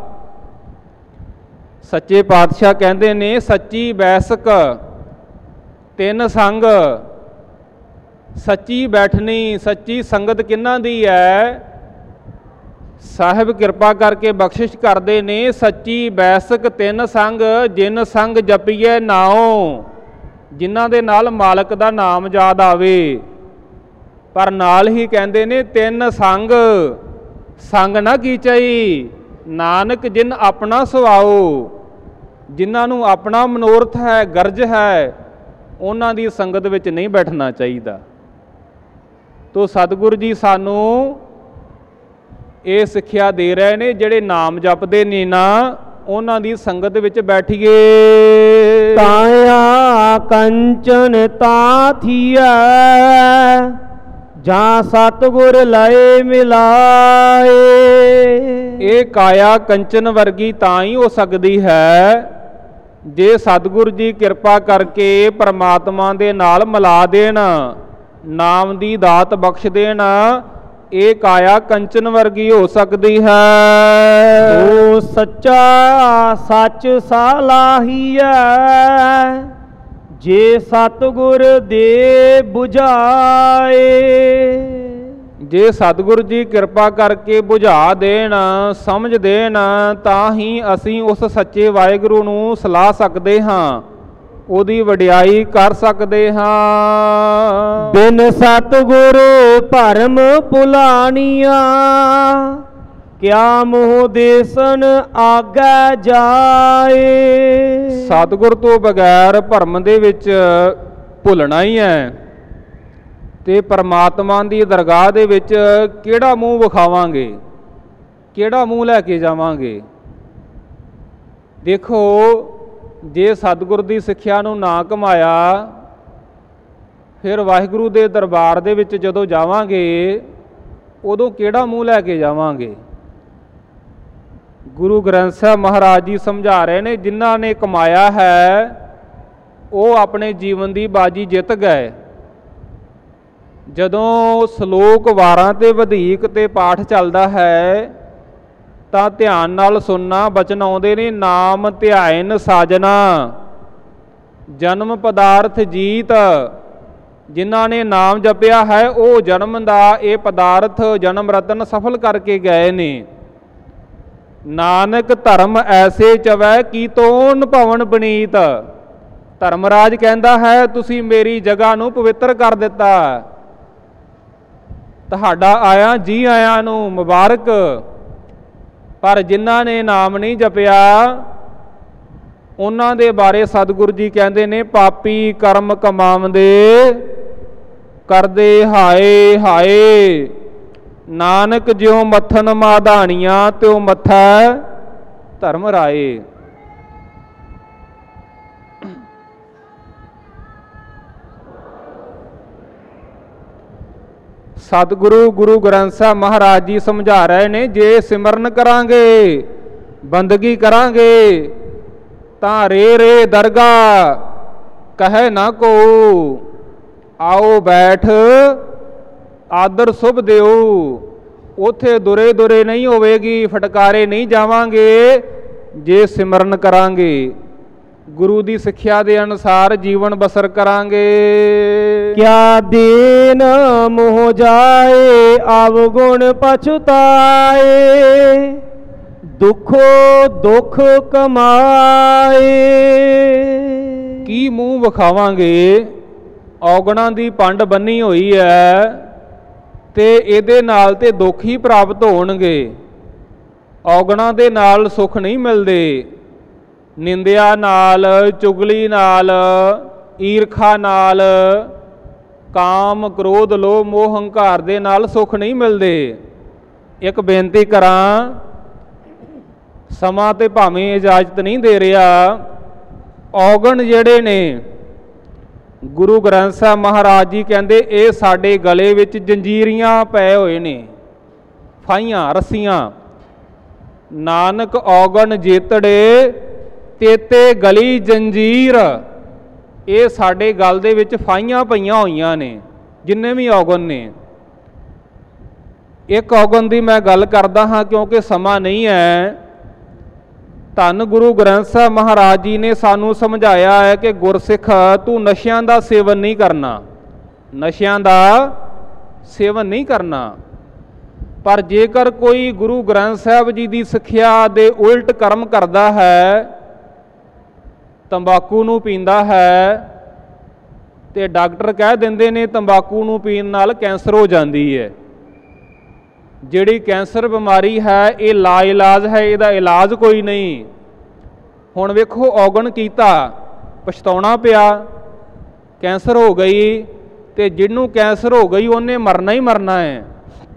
ਸੱਚੇ ਪਾਤਸ਼ਾਹ ਕਹਿੰਦੇ ਨੇ, ਸੱਚੀ ਬੈਸਕ ਤਿੰਨ ਸੰਗ। ਸੱਚੀ ਬੈਠਣੀ, ਸੱਚੀ ਸੰਗਤ ਕਿਹਨਾਂ ਦੀ ਹੈ? ਸਾਹਿਬ ਕਿਰਪਾ ਕਰਕੇ ਬਖਸ਼ਿਸ਼ ਕਰਦੇ ਨੇ, ਸੱਚੀ ਬੈਸਕ ਤਿੰਨ ਸੰਗ, ਜਿਨ ਸੰਗ ਜਪੀਏ ਨਾਉ। ਜਿਨ੍ਹਾਂ ਦੇ ਨਾਲ ਮਾਲਕ ਦਾ ਨਾਮ ਯਾਦ ਆਵੇ। ਪਰ ਨਾਲ ਹੀ ਕਹਿੰਦੇ ਨੇ ਤਿੰਨ ਸੰਗ, ਸੰਗ ਨਾ ਕੀਚਈ ਨਾਨਕ ਜਿਨ ਆਪਣਾ ਸੁਆਓ। ਜਿਨ੍ਹਾਂ ਨੂੰ ਆਪਣਾ ਮਨੋਰਥ ਹੈ, ਗਰਜ ਹੈ, ਉਹਨਾਂ ਦੀ ਸੰਗਤ ਵਿੱਚ ਨਹੀਂ ਬੈਠਣਾ ਚਾਹੀਦਾ। ਤੋ ਸਤਿਗੁਰੂ ਜੀ ਸਾਨੂੰ ਇਹ ਸਿੱਖਿਆ ਦੇ ਰਹੇ ਨੇ, ਜਿਹੜੇ ਨਾਮ ਜਪਦੇ ਨੇ ਨਾ, ਉਹਨਾਂ ਦੀ ਸੰਗਤ ਵਿੱਚ ਬੈਠੀਏ। ਕਾਇਆ ਕੰਚਨ ਤਾ ਥੀਐ, ਜਾਂ ਸਤਿਗੁਰ ਲਏ ਮਿਲਾਏ। ਇਹ ਕਾਇਆ ਕੰਚਨ ਵਰਗੀ ਤਾਂ ਹੀ ਹੋ ਸਕਦੀ ਹੈ ਜੇ ਸਤਿਗੁਰੂ ਜੀ ਕਿਰਪਾ ਕਰਕੇ ਪਰਮਾਤਮਾ ਦੇ ਨਾਲ ਮਿਲਾ ਦੇਣ, ਨਾਮ ਦੀ ਦਾਤ ਬਖਸ਼ ਦੇਣ, ਇਹ ਕਾਇਆ ਕੰਚਨ ਵਰਗੀ ਹੋ ਸਕਦੀ ਹੈ। ਉਹ ਸੱਚਾ ਸੱਚ ਸਾਲਾਹੀਐ, ਜੇ ਸਤਿਗੁਰ ਦੇ 부ਝਾਏ। ਜੇ ਸਤਿਗੁਰੂ ਜੀ ਕਿਰਪਾ ਕਰਕੇ ਬੁਝਾ ਦੇਣ, ਸਮਝ ਦੇਣ, ਤਾਂ ਹੀ ਅਸੀਂ ਉਸ ਸੱਚੇ ਵਾਹਿਗੁਰੂ ਨੂੰ ਸਲਾਹ ਸਕਦੇ ਹਾਂ, ਉਹਦੀ ਵਡਿਆਈ ਕਰ ਸਕਦੇ ਹਾਂ। ਬਿਨ ਸਤਿਗੁਰ ਭਰਮ ਭੁਲਾਣੀਆਂ, ਕਿਆ ਮੋਹ ਦੇਸਨ ਆਗੈ ਜਾਏ। ਸਤਿਗੁਰ ਤੋਂ ਬਗੈਰ ਭਰਮ ਦੇ ਵਿੱਚ ਭੁੱਲਣਾ ਹੀ ਹੈ, ਤੇ ਪਰਮਾਤਮਾ ਦੀ ਦਰਗਾਹ ਦੇ ਵਿੱਚ ਕਿਹੜਾ ਮੂੰਹ ਵਿਖਾਵਾਂਗੇ, ਕਿਹੜਾ ਮੂੰਹ ਲੈ ਕੇ ਜਾਵਾਂਗੇ। ਦੇਖੋ, ਜੇ ਸਤਿਗੁਰ ਦੀ ਸਿੱਖਿਆ ਨੂੰ ਨਾ ਕਮਾਇਆ, ਫਿਰ ਵਾਹਿਗੁਰੂ ਦੇ ਦਰਬਾਰ ਦੇ ਵਿੱਚ ਜਦੋਂ ਜਾਵਾਂਗੇ, ਉਦੋਂ ਕਿਹੜਾ ਮੂੰਹ ਲੈ ਕੇ ਜਾਵਾਂਗੇ। ਗੁਰੂ ਗ੍ਰੰਥ ਸਾਹਿਬ ਮਹਾਰਾਜ ਜੀ ਸਮਝਾ ਰਹੇ ਨੇ, ਜਿਨ੍ਹਾਂ ਨੇ ਕਮਾਇਆ ਹੈ ਉਹ ਆਪਣੇ ਜੀਵਨ ਦੀ ਬਾਜੀ ਜਿੱਤ ਗਏ। ਜਦੋਂ ਸ਼ਲੋਕ ਵਾਰਾਂ ਤੇ ਵਧੀਕ ਤੇ ਪਾਠ ਚੱਲਦਾ ਹੈ ਤਾਂ ਧਿਆਨ ਨਾਲ ਸੁਣਨਾ, ਬਚਨ ਆਉਂਦੇ ਨੇ। ਨਾਮ ਧਿਆਇਨ ਸਾਜਨਾ, ਜਨਮ ਪਦਾਰਥ ਜੀਤ। ਜਿਨ੍ਹਾਂ ਨੇ ਨਾਮ ਜਪਿਆ ਹੈ ਉਹ ਜਨਮ ਦਾ ਇਹ ਪਦਾਰਥ, ਜਨਮ ਰਤਨ ਸਫਲ ਕਰਕੇ ਗਏ ਨੇ। ਨਾਨਕ ਧਰਮ ਐਸੇ ਚਵੈ ਕੀ ਤੋਨ ਭਵਨ ਬਨੀਤ। ਧਰਮਰਾਜ ਕਹਿੰਦਾ ਹੈ, ਤੁਸੀਂ ਮੇਰੀ ਜਗ੍ਹਾ ਨੂੰ ਪਵਿੱਤਰ ਕਰ ਦਿੱਤਾ, ਤੁਹਾਡਾ ਆਇਆ ਜੀ ਆਇਆਂ ਨੂੰ ਮੁਬਾਰਕ। ਪਰ ਜਿਨ੍ਹਾਂ ਨੇ ਨਾਮ ਨਹੀਂ ਜਪਿਆ, ਉਹਨਾਂ ਦੇ ਬਾਰੇ ਸਤਿਗੁਰੂ ਜੀ ਕਹਿੰਦੇ ਨੇ, ਪਾਪੀ ਕਰਮ ਕਮਾਵੰਦੇ ਕਰਦੇ ਹਾਏ ਹਾਏ। ਨਾਨਕ ਜਿਉ ਮੱਥਨ ਮਾਧਾਣੀਆਂ ਤਿਉ ਮੱਥੈ ਧਰਮ ਰਾਏ। ਸਤਿਗੁਰੂ ਗੁਰੂ ਗ੍ਰੰਥ ਸਾਹਿਬ ਮਹਾਰਾਜ ਜੀ ਸਮਝਾ ਰਹੇ ਨੇ, ਜੇ ਸਿਮਰਨ ਕਰਾਂਗੇ, ਬੰਦਗੀ ਕਰਾਂਗੇ, ਤਾਂ ਰੇ ਰੇ ਦਰਗਾਹ ਕਹੈ ਨਾ ਕੋ। ਆਓ ਬੈਠ ਆਦਰ ਸੁਭ ਦਿਓ। ਉੱਥੇ ਦੁਰੇ ਦੁਰੇ ਨਹੀਂ ਹੋਵੇਗੀ, ਫਟਕਾਰੇ ਨਹੀਂ ਜਾਵਾਂਗੇ, ਜੇ ਸਿਮਰਨ ਕਰਾਂਗੇ, ਗੁਰੂ ਦੀ ਸਿੱਖਿਆ ਦੇ ਅਨੁਸਾਰ ਜੀਵਨ ਬਸਰ ਕਰਾਂਗੇ। ਕਿਆ ਦੀਨ ਮੋਹ ਜਾਏ, ਅਵਗੁਣ ਪਛਤਾਏ, ਦੁਖੋ ਦੁਖ ਕਮਾਏ। ਕੀ ਮੂੰਹ ਵਿਖਾਵਾਂਗੇ, ਔਗਣਾਂ ਦੀ ਪੰਡ ਬੰਨੀ ਹੋਈ ਹੈ ਤੇ ਇਹਦੇ ਨਾਲ ਤੇ ਦੁੱਖ ਹੀ ਪ੍ਰਾਪਤ ਹੋਣਗੇ। ਔਗਣਾਂ ਦੇ ਨਾਲ ਸੁੱਖ ਨਹੀਂ ਮਿਲਦੇ। ਨਿੰਦਿਆ ਨਾਲ, ਚੁਗਲੀ ਨਾਲ, ਈਰਖਾ ਨਾਲ, ਕਾਮ ਕ੍ਰੋਧ ਲੋਭ ਮੋਹ ਹੰਕਾਰ ਦੇ ਨਾਲ ਸੁੱਖ ਨਹੀਂ ਮਿਲਦੇ। ਇੱਕ ਬੇਨਤੀ ਕਰਾਂ, ਸਮਾਂ ਤੇ ਭਾਵੇਂ ਇਜਾਜ਼ਤ ਨਹੀਂ ਦੇ ਰਿਹਾ, ਔਗਣ ਜਿਹੜੇ ਨੇ ਗੁਰੂ ਗ੍ਰੰਥ ਸਾਹਿਬ ਮਹਾਰਾਜ ਜੀ ਕਹਿੰਦੇ ਇਹ ਸਾਡੇ ਗਲੇ ਵਿੱਚ ਜੰਜੀਰੀਆਂ ਪਏ ਹੋਏ ਨੇ, ਫਾਈਆਂ ਰੱਸੀਆਂ। ਨਾਨਕ ਔਗਣ ਜੇਤੜੇ ਤੇਤੇ ਗਲੀ ਜੰਜੀਰ। ਇਹ ਸਾਡੇ ਗਲ ਦੇ ਵਿੱਚ ਫਾਈਆਂ ਪਈਆਂ ਹੋਈਆਂ ਨੇ, ਜਿੰਨੇ ਵੀ ਔਗਣ ਨੇ। ਇੱਕ ਔਗਣ ਦੀ ਮੈਂ ਗੱਲ ਕਰਦਾ ਹਾਂ ਕਿਉਂਕਿ ਸਮਾਂ ਨਹੀਂ ਹੈ। ਧੰਨ ਗੁਰੂ ਗ੍ਰੰਥ ਸਾਹਿਬ ਮਹਾਰਾਜ ਜੀ ਨੇ ਸਾਨੂੰ ਸਮਝਾਇਆ ਹੈ ਕਿ ਗੁਰਸਿੱਖ ਤੂੰ ਨਸ਼ਿਆਂ ਦਾ ਸੇਵਨ ਨਹੀਂ ਕਰਨਾ, ਨਸ਼ਿਆਂ ਦਾ ਸੇਵਨ ਨਹੀਂ ਕਰਨਾ। ਪਰ ਜੇਕਰ ਕੋਈ ਗੁਰੂ ਗ੍ਰੰਥ ਸਾਹਿਬ ਜੀ ਦੀ ਸਿੱਖਿਆ ਦੇ ਉਲਟ ਕਰਮ ਕਰਦਾ ਹੈ, ਤੰਬਾਕੂ ਨੂੰ ਪੀਂਦਾ ਹੈ, ਤੇ ਡਾਕਟਰ ਕਹਿ ਦਿੰਦੇ ਨੇ ਤੰਬਾਕੂ ਨੂੰ ਪੀਣ ਨਾਲ ਕੈਂਸਰ ਹੋ ਜਾਂਦੀ ਹੈ। ਜਿਹੜੀ ਕੈਂਸਰ ਬਿਮਾਰੀ ਹੈ ਇਹ ਲਾ ਇਲਾਜ ਹੈ, ਇਹਦਾ ਇਲਾਜ ਕੋਈ ਨਹੀਂ। ਹੁਣ ਵੇਖੋ, ਔਗਣ ਕੀਤਾ, ਪਛਤਾਉਣਾ ਪਿਆ, ਕੈਂਸਰ ਹੋ ਗਈ, ਤੇ ਜਿਹਨੂੰ ਕੈਂਸਰ ਹੋ ਗਈ ਉਹਨੇ ਮਰਨਾ ਹੀ ਮਰਨਾ ਹੈ।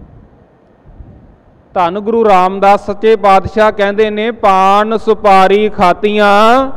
ਧੰਨ ਗੁਰੂ ਰਾਮਦਾਸ ਸੱਚੇ ਪਾਤਸ਼ਾਹ ਕਹਿੰਦੇ ਨੇ, ਪਾਨ ਸੁਪਾਰੀ ਖਾਤੀਆਂ,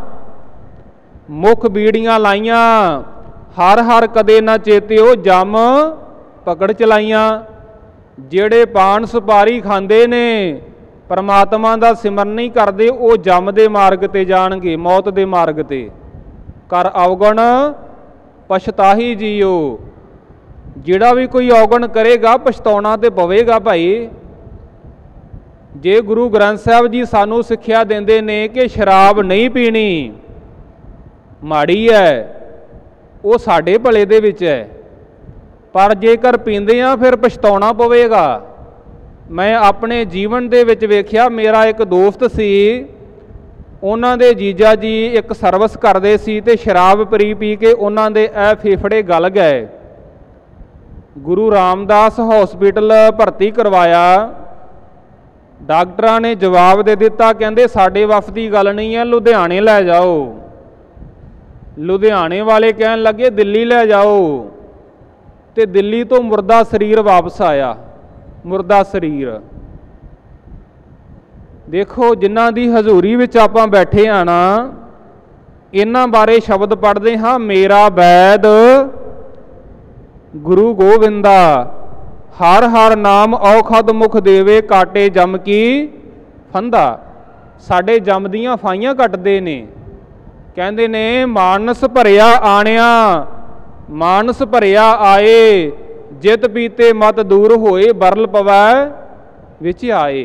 ਮੁਖ ਬੀੜੀਆਂ ਲਾਈਆਂ, ਹਰ ਹਰ ਕਦੇ ਨਾ ਚੇਤਿਓ, ਜਮ ਪਕੜ ਚਲਾਈਆਂ। ਜਿਹੜੇ ਪਾਨ ਸੁਪਾਰੀ ਖਾਂਦੇ ਨੇ, ਪਰਮਾਤਮਾ ਦਾ ਸਿਮਰਨ ਨਹੀਂ ਕਰਦੇ ਉਹ ਜਮ ਦੇ ਮਾਰਗ ਤੇ ਜਾਣਗੇ, ਮੌਤ ਦੇ ਮਾਰਗ ਤੇ। ਕਰ ਅਵਗੁਣ ਪਛਤਾਹੀ ਜੀਓ। ਜਿਹੜਾ ਵੀ ਕੋਈ ਔਗਣ ਕਰੇਗਾ ਪਛਤਾਉਣਾ ਤੇ ਪਵੇਗਾ ਭਾਈ। ਜੇ ਗੁਰੂ ਗ੍ਰੰਥ ਸਾਹਿਬ ਜੀ ਸਾਨੂੰ ਸਿੱਖਿਆ ਦਿੰਦੇ ਨੇ ਕਿ ਸ਼ਰਾਬ ਨਹੀਂ ਪੀਣੀ, ਮਾੜੀ ਹੈ, ਉਹ ਸਾਡੇ ਭਲੇ ਦੇ ਵਿੱਚ ਹੈ, ਪਰ ਜੇਕਰ ਪੀਂਦੇ ਆ ਫਿਰ ਪਛਤਾਉਣਾ ਪਵੇਗਾ। ਮੈਂ ਆਪਣੇ ਜੀਵਨ ਦੇ ਵਿੱਚ ਵੇਖਿਆ, ਮੇਰਾ ਇੱਕ ਦੋਸਤ ਸੀ, ਉਹਨਾਂ ਦੇ ਜੀਜਾ ਜੀ ਇੱਕ ਸਰਵਿਸ ਕਰਦੇ ਸੀ ਤੇ ਸ਼ਰਾਬ ਪੀ ਪੀ ਕੇ ਉਹਨਾਂ ਦੇ ਇਹ ਫੇਫੜੇ ਗਲ ਗਏ। ਗੁਰੂ ਰਾਮਦਾਸ ਹਸਪੀਟਲ ਭਰਤੀ ਕਰਵਾਇਆ। ਡਾਕਟਰਾਂ ਨੇ ਜਵਾਬ ਦੇ ਦਿੱਤਾ, ਕਹਿੰਦੇ ਸਾਡੇ ਵੱਸ ਦੀ ਗੱਲ ਨਹੀਂ ਹੈ, ਲੁਧਿਆਣੇ ਲੈ ਜਾਓ। ਲੁਧਿਆਣੇ ਵਾਲੇ ਕਹਿਣ ਲੱਗੇ ਦਿੱਲੀ ਲੈ ਜਾਓ, ਤੇ ਦਿੱਲੀ ਤੋਂ ਮੁਰਦਾ ਸਰੀਰ ਵਾਪਸ ਆਇਆ। ਮੁਰਦਾ ਸਰੀਰ ਦੇਖੋ, ਜਿਨ੍ਹਾਂ ਦੀ ਹਜ਼ੂਰੀ ਵਿੱਚ ਆਪਾਂ ਬੈਠੇ ਆ ਨਾ, ਇਹਨਾਂ ਬਾਰੇ ਸ਼ਬਦ ਪੜ੍ਹਦੇ ਹਾਂ। ਮੇਰਾ ਵੈਦ ਗੁਰੂ ਗੋਬਿੰਦਾ, ਹਰ ਹਰ ਨਾਮ ਔਖਦ ਮੁਖ ਦੇਵੇ, ਕਾਟੇ ਜਮ ਕੀ ਫੰਦਾ। ਸਾਡੇ ਜਮ ਦੀਆਂ ਫਾਈਆਂ ਕੱਟਦੇ ਨੇ। ਕਹਿੰਦੇ ਨੇ ਮਾਨਸ ਭਰਿਆ ਆਣਿਆ, ਮਾਨਸ ਭਰਿਆ ਆਏ, ਜਿਤ ਪੀਤੇ ਮਤ ਦੂਰ ਹੋਏ, ਬਰਲ ਪਵੈ ਵਿੱਚ ਆਏ।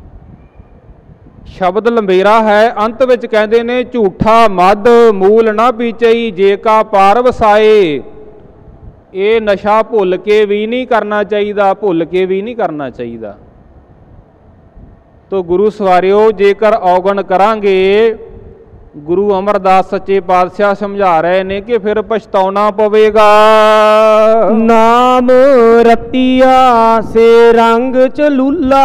ਸ਼ਬਦ ਲੰਬੇਰਾ ਹੈ। ਅੰਤ ਵਿੱਚ ਕਹਿੰਦੇ ਨੇ ਝੂਠਾ ਮਦ ਮੂਲ ਨਾ ਪੀਚਈ, ਜੇ ਕਾ ਪਾਰ ਵਸਾਏ। ਇਹ ਨਸ਼ਾ ਭੁੱਲ ਕੇ ਵੀ ਨਹੀਂ ਕਰਨਾ ਚਾਹੀਦਾ, ਭੁੱਲ ਕੇ ਵੀ ਨਹੀਂ ਕਰਨਾ ਚਾਹੀਦਾ। ਤੋ ਗੁਰੂ ਸਵਾਰਿਓ, ਜੇਕਰ ਔਗਣ ਕਰਾਂਗੇ, ਗੁਰੂ ਅਮਰਦਾਸ ਸੱਚੇ ਪਾਤਸ਼ਾਹ ਸਮਝਾ ਰਹੇ ਨੇ ਕਿ ਫਿਰ ਪਛਤਾਉਣਾ ਪਵੇਗਾ। ਨਾਮ ਰਤੀਆ ਸੇ ਰੰਗ ਚਲੂਲਾ,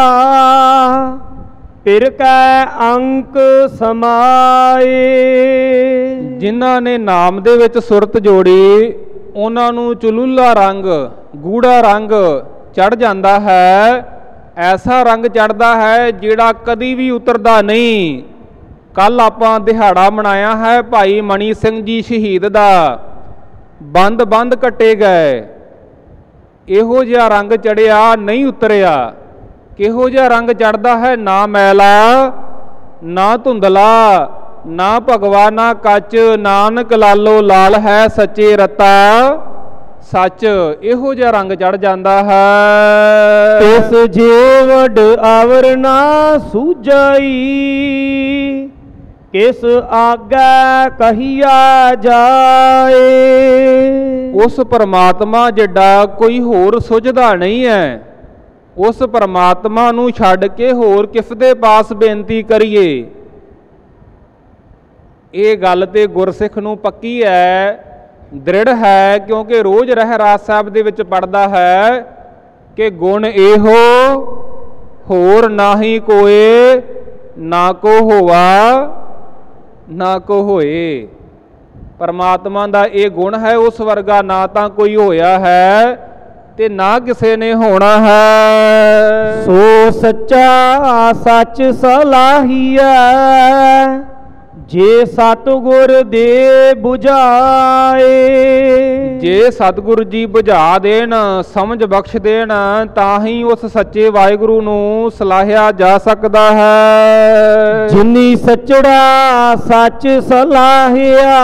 ਫਿਰ ਕੈ ਅੰਕ ਸਮਾਏ। ਜਿਨ੍ਹਾਂ ਨੇ ਨਾਮ ਦੇ ਵਿੱਚ ਸੁਰਤ ਜੋੜੀ, ਉਹਨਾਂ ਨੂੰ ਚਲੂਲਾ ਰੰਗ, ਗੂੜਾ ਰੰਗ ਚੜ੍ਹ ਜਾਂਦਾ ਹੈ। ਐਸਾ ਰੰਗ ਚੜ੍ਹਦਾ ਹੈ ਜਿਹੜਾ ਕਦੀ ਵੀ ਉਤਰਦਾ ਨਹੀਂ। ਕੱਲ ਆਪਾਂ ਦਿਹਾੜਾ ਮਨਾਇਆ ਹੈ ਭਾਈ ਮਣੀ ਸਿੰਘ ਜੀ ਸ਼ਹੀਦ ਦਾ, ਬੰਦ ਬੰਦ ਕੱਟੇ ਗਏ। ਇਹੋ ਜਿਹਾ ਰੰਗ ਚੜਿਆ, ਨਹੀਂ ਉਤਰਿਆ। ਕਿਹੋ ਜਿਹਾ ਰੰਗ ਚੜ੍ਹਦਾ ਹੈ? ਨਾ ਮੈਲਾ, ਨਾ ਧੁੰਦਲਾ, ਨਾ ਭਗਵਾ, ਨਾ ਕੱਚ, ਨਾਨਕ ਲਾਲੋ ਲਾਲ ਹੈ, ਸੱਚੇ ਰਤਾ ਸੱਚ। ਇਹੋ ਜਿਹਾ ਰੰਗ ਚੜ੍ਹ ਜਾਂਦਾ ਹੈ। ਤਿਸ ਜੀਵਡ ਆਵਰ ਨਾ ਸੂਝਈ, ਕਿਸ ਆਗੈ ਕਹੀਆ ਜਾਏ। ਉਸ ਪਰਮਾਤਮਾ ਜਿੱਡਾ ਕੋਈ ਹੋਰ ਸੁਝਦਾ ਨਹੀਂ ਹੈ। ਉਸ ਪਰਮਾਤਮਾ ਨੂੰ ਛੱਡ ਕੇ ਹੋਰ ਕਿਸ ਦੇ ਪਾਸ ਬੇਨਤੀ ਕਰੀਏ। ਇਹ ਗੱਲ ਤੇ ਗੁਰਸਿੱਖ ਨੂੰ ਪੱਕੀ ਹੈ, ਦ੍ਰਿੜ ਹੈ, ਕਿਉਂਕਿ ਰੋਜ਼ ਰਹਿਰਾਸ ਸਾਹਿਬ ਦੇ ਵਿੱਚ ਪੜ੍ਹਦਾ ਹੈ ਕਿ ਗੁਣ ਇਹੋ ਹੋਰ ਨਾਹੀ ਕੋਏ, ਨਾ ਕੋ ਹੋਵਾ ਨਾ ਕੋ ਹੋਏ। ਪਰਮਾਤਮਾ ਦਾ ਇਹ ਗੁਣ ਹੈ, ਉਸ ਵਰਗਾ ਨਾ ਤਾਂ ਕੋਈ ਹੋਇਆ ਹੈ ਤੇ ਨਾ ਕਿਸੇ ਨੇ ਹੋਣਾ ਹੈ। ਸੋ ਸੱਚਾ ਸੱਚ ਸਲਾਹੀਐ, ਜੇ ਸਤਿਗੁਰ ਦੇ ਬੁਝਾਏ। ਜੇ ਸਤਿਗੁਰ ਜੀ ਬੁਝਾ ਦੇਣ, ਸਮਝ ਬਖਸ਼ ਦੇਣ, ਤਾਂ ਹੀ ਉਸ ਸੱਚੇ ਵਾਹਿਗੁਰੂ ਨੂੰ ਸਲਾਹਿਆ ਜਾ ਸਕਦਾ ਹੈ। ਜਿਨੀ ਸੱਚੜਾ ਸੱਚ ਸਲਾਹਿਆ,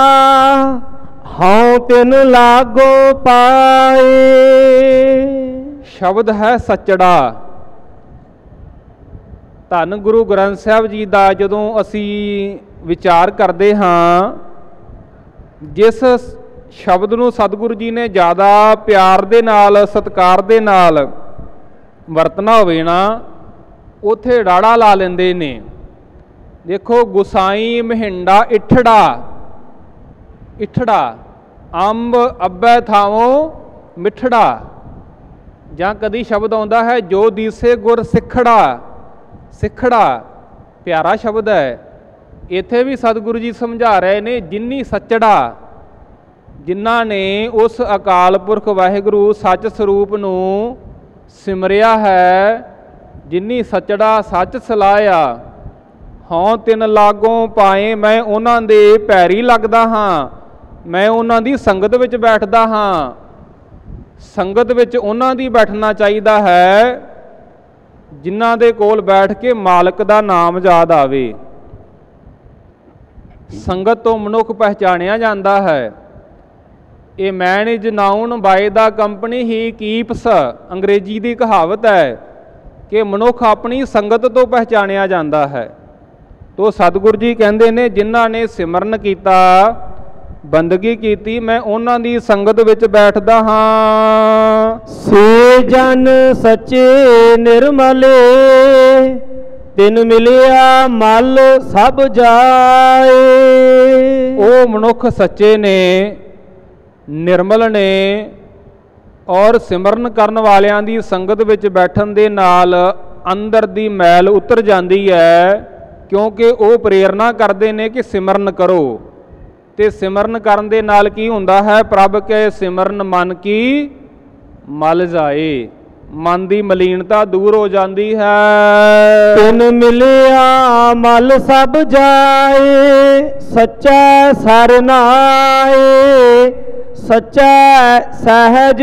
ਹਉ ਤਿਨ ਲਾਗੋ ਪਾਏ। ਸ਼ਬਦ ਹੈ ਸੱਚੜਾ। ਧੰਨ ਗੁਰੂ ਗ੍ਰੰਥ ਸਾਹਿਬ ਜੀ ਦਾ ਜਦੋਂ ਅਸੀਂ ਵਿਚਾਰ ਕਰਦੇ ਹਾਂ, ਜਿਸ ਸ਼ਬਦ ਨੂੰ ਸਤਿਗੁਰੂ ਜੀ ਨੇ ਜ਼ਿਆਦਾ ਪਿਆਰ ਦੇ ਨਾਲ, ਸਤਿਕਾਰ ਦੇ ਨਾਲ ਵਰਤਣਾ ਹੋਵੇ ਨਾ, ਉੱਥੇ ਰਾੜਾ ਲਾ ਲੈਂਦੇ ਨੇ। ਦੇਖੋ, ਗੁਸਾਈ ਮਹਿੰਡਾ ਇਠੜਾ, ਇਠੜਾ ਅੰਬ ਅੱਬੈ ਥਾਵੋਂ ਮਿੱਠੜਾ। ਜਾਂ ਕਦੀ ਸ਼ਬਦ ਆਉਂਦਾ ਹੈ ਜੋ ਦੀਸੇ ਗੁਰ ਸਿੱਖੜਾ, ਸਿੱਖੜਾ ਪਿਆਰਾ ਸ਼ਬਦ ਹੈ। ਇੱਥੇ ਵੀ ਸਤਿਗੁਰੂ ਜੀ ਸਮਝਾ ਰਹੇ ਨੇ, ਜਿਨੀ ਸੱਚੜਾ, ਜਿਨ੍ਹਾਂ ਨੇ ਉਸ ਅਕਾਲ ਪੁਰਖ ਵਾਹਿਗੁਰੂ ਸੱਚ ਸਰੂਪ ਨੂੰ ਸਿਮਰਿਆ ਹੈ, ਜਿਨੀ ਸੱਚੜਾ ਸੱਚ ਸਲਾਹਿਆ, ਹਉ ਤਿਨ ਲਾਗੋਂ ਪਾਏ। ਮੈਂ ਉਹਨਾਂ ਦੇ ਪੈਰੀ ਲੱਗਦਾ ਹਾਂ, ਮੈਂ ਉਹਨਾਂ ਦੀ ਸੰਗਤ ਵਿੱਚ ਬੈਠਦਾ ਹਾਂ। ਸੰਗਤ ਵਿੱਚ ਉਹਨਾਂ ਦੀ ਬੈਠਣਾ ਚਾਹੀਦਾ ਹੈ ਜਿਨ੍ਹਾਂ ਦੇ ਕੋਲ ਬੈਠ ਕੇ ਮਾਲਕ ਦਾ ਨਾਮ ਯਾਦ ਆਵੇ। ਸੰਗਤ ਤੋਂ ਮਨੁੱਖ ਪਹਿਚਾਣਿਆ ਜਾਂਦਾ ਹੈ। ਇਹ man is known by the company he keeps, ਅੰਗਰੇਜ਼ੀ ਦੀ ਕਹਾਵਤ ਹੈ ਕਿ ਮਨੁੱਖ ਆਪਣੀ ਸੰਗਤ ਤੋਂ ਪਹਿਚਾਣਿਆ ਜਾਂਦਾ ਹੈ। ਤੋ ਸਤਿਗੁਰੂ ਜੀ ਕਹਿੰਦੇ ਨੇ ਜਿਨ੍ਹਾਂ ਨੇ ਸਿਮਰਨ ਕੀਤਾ, ਬੰਦਗੀ ਕੀਤੀ, ਮੈਂ ਉਹਨਾਂ ਦੀ ਸੰਗਤ ਵਿੱਚ ਬੈਠਦਾ ਹਾਂ। ਸੇ ਜਨ ਸੱਚੇ ਨਿਰਮਲੇ, ਤਿਨ ਮਿਲਿਆ ਮਲ ਸਭ ਜਾਏ। ਉਹ ਮਨੁੱਖ ਸੱਚੇ ਨੇ, ਨਿਰਮਲ ਨੇ, ਔਰ ਸਿਮਰਨ ਕਰਨ ਵਾਲਿਆਂ ਦੀ ਸੰਗਤ ਵਿੱਚ ਬੈਠਣ ਦੇ ਨਾਲ ਅੰਦਰ ਦੀ ਮੈਲ ਉਤਰ ਜਾਂਦੀ ਹੈ, ਕਿਉਂਕਿ ਉਹ ਪ੍ਰੇਰਨਾ ਕਰਦੇ ਨੇ ਕਿ ਸਿਮਰਨ ਕਰੋ। ਤੇ ਸਿਮਰਨ ਕਰਨ ਦੇ ਨਾਲ ਕੀ ਹੁੰਦਾ ਹੈ? ਪ੍ਰਭ ਕੇ ਸਿਮਰਨ ਮਨ ਕੀ ਮਲ ਜਾਏ, ਮਨ ਦੀ ਮਲੀਨਤਾ ਦੂਰ ਹੋ ਜਾਂਦੀ ਹੈ। ਤਿਨ ਮਿਲਿਆ ਮਲ ਸਭ ਜਾਏ, ਸੱਚਾ ਸਰਨਾਏ, ਸੱਚਾ ਸਹਿਜ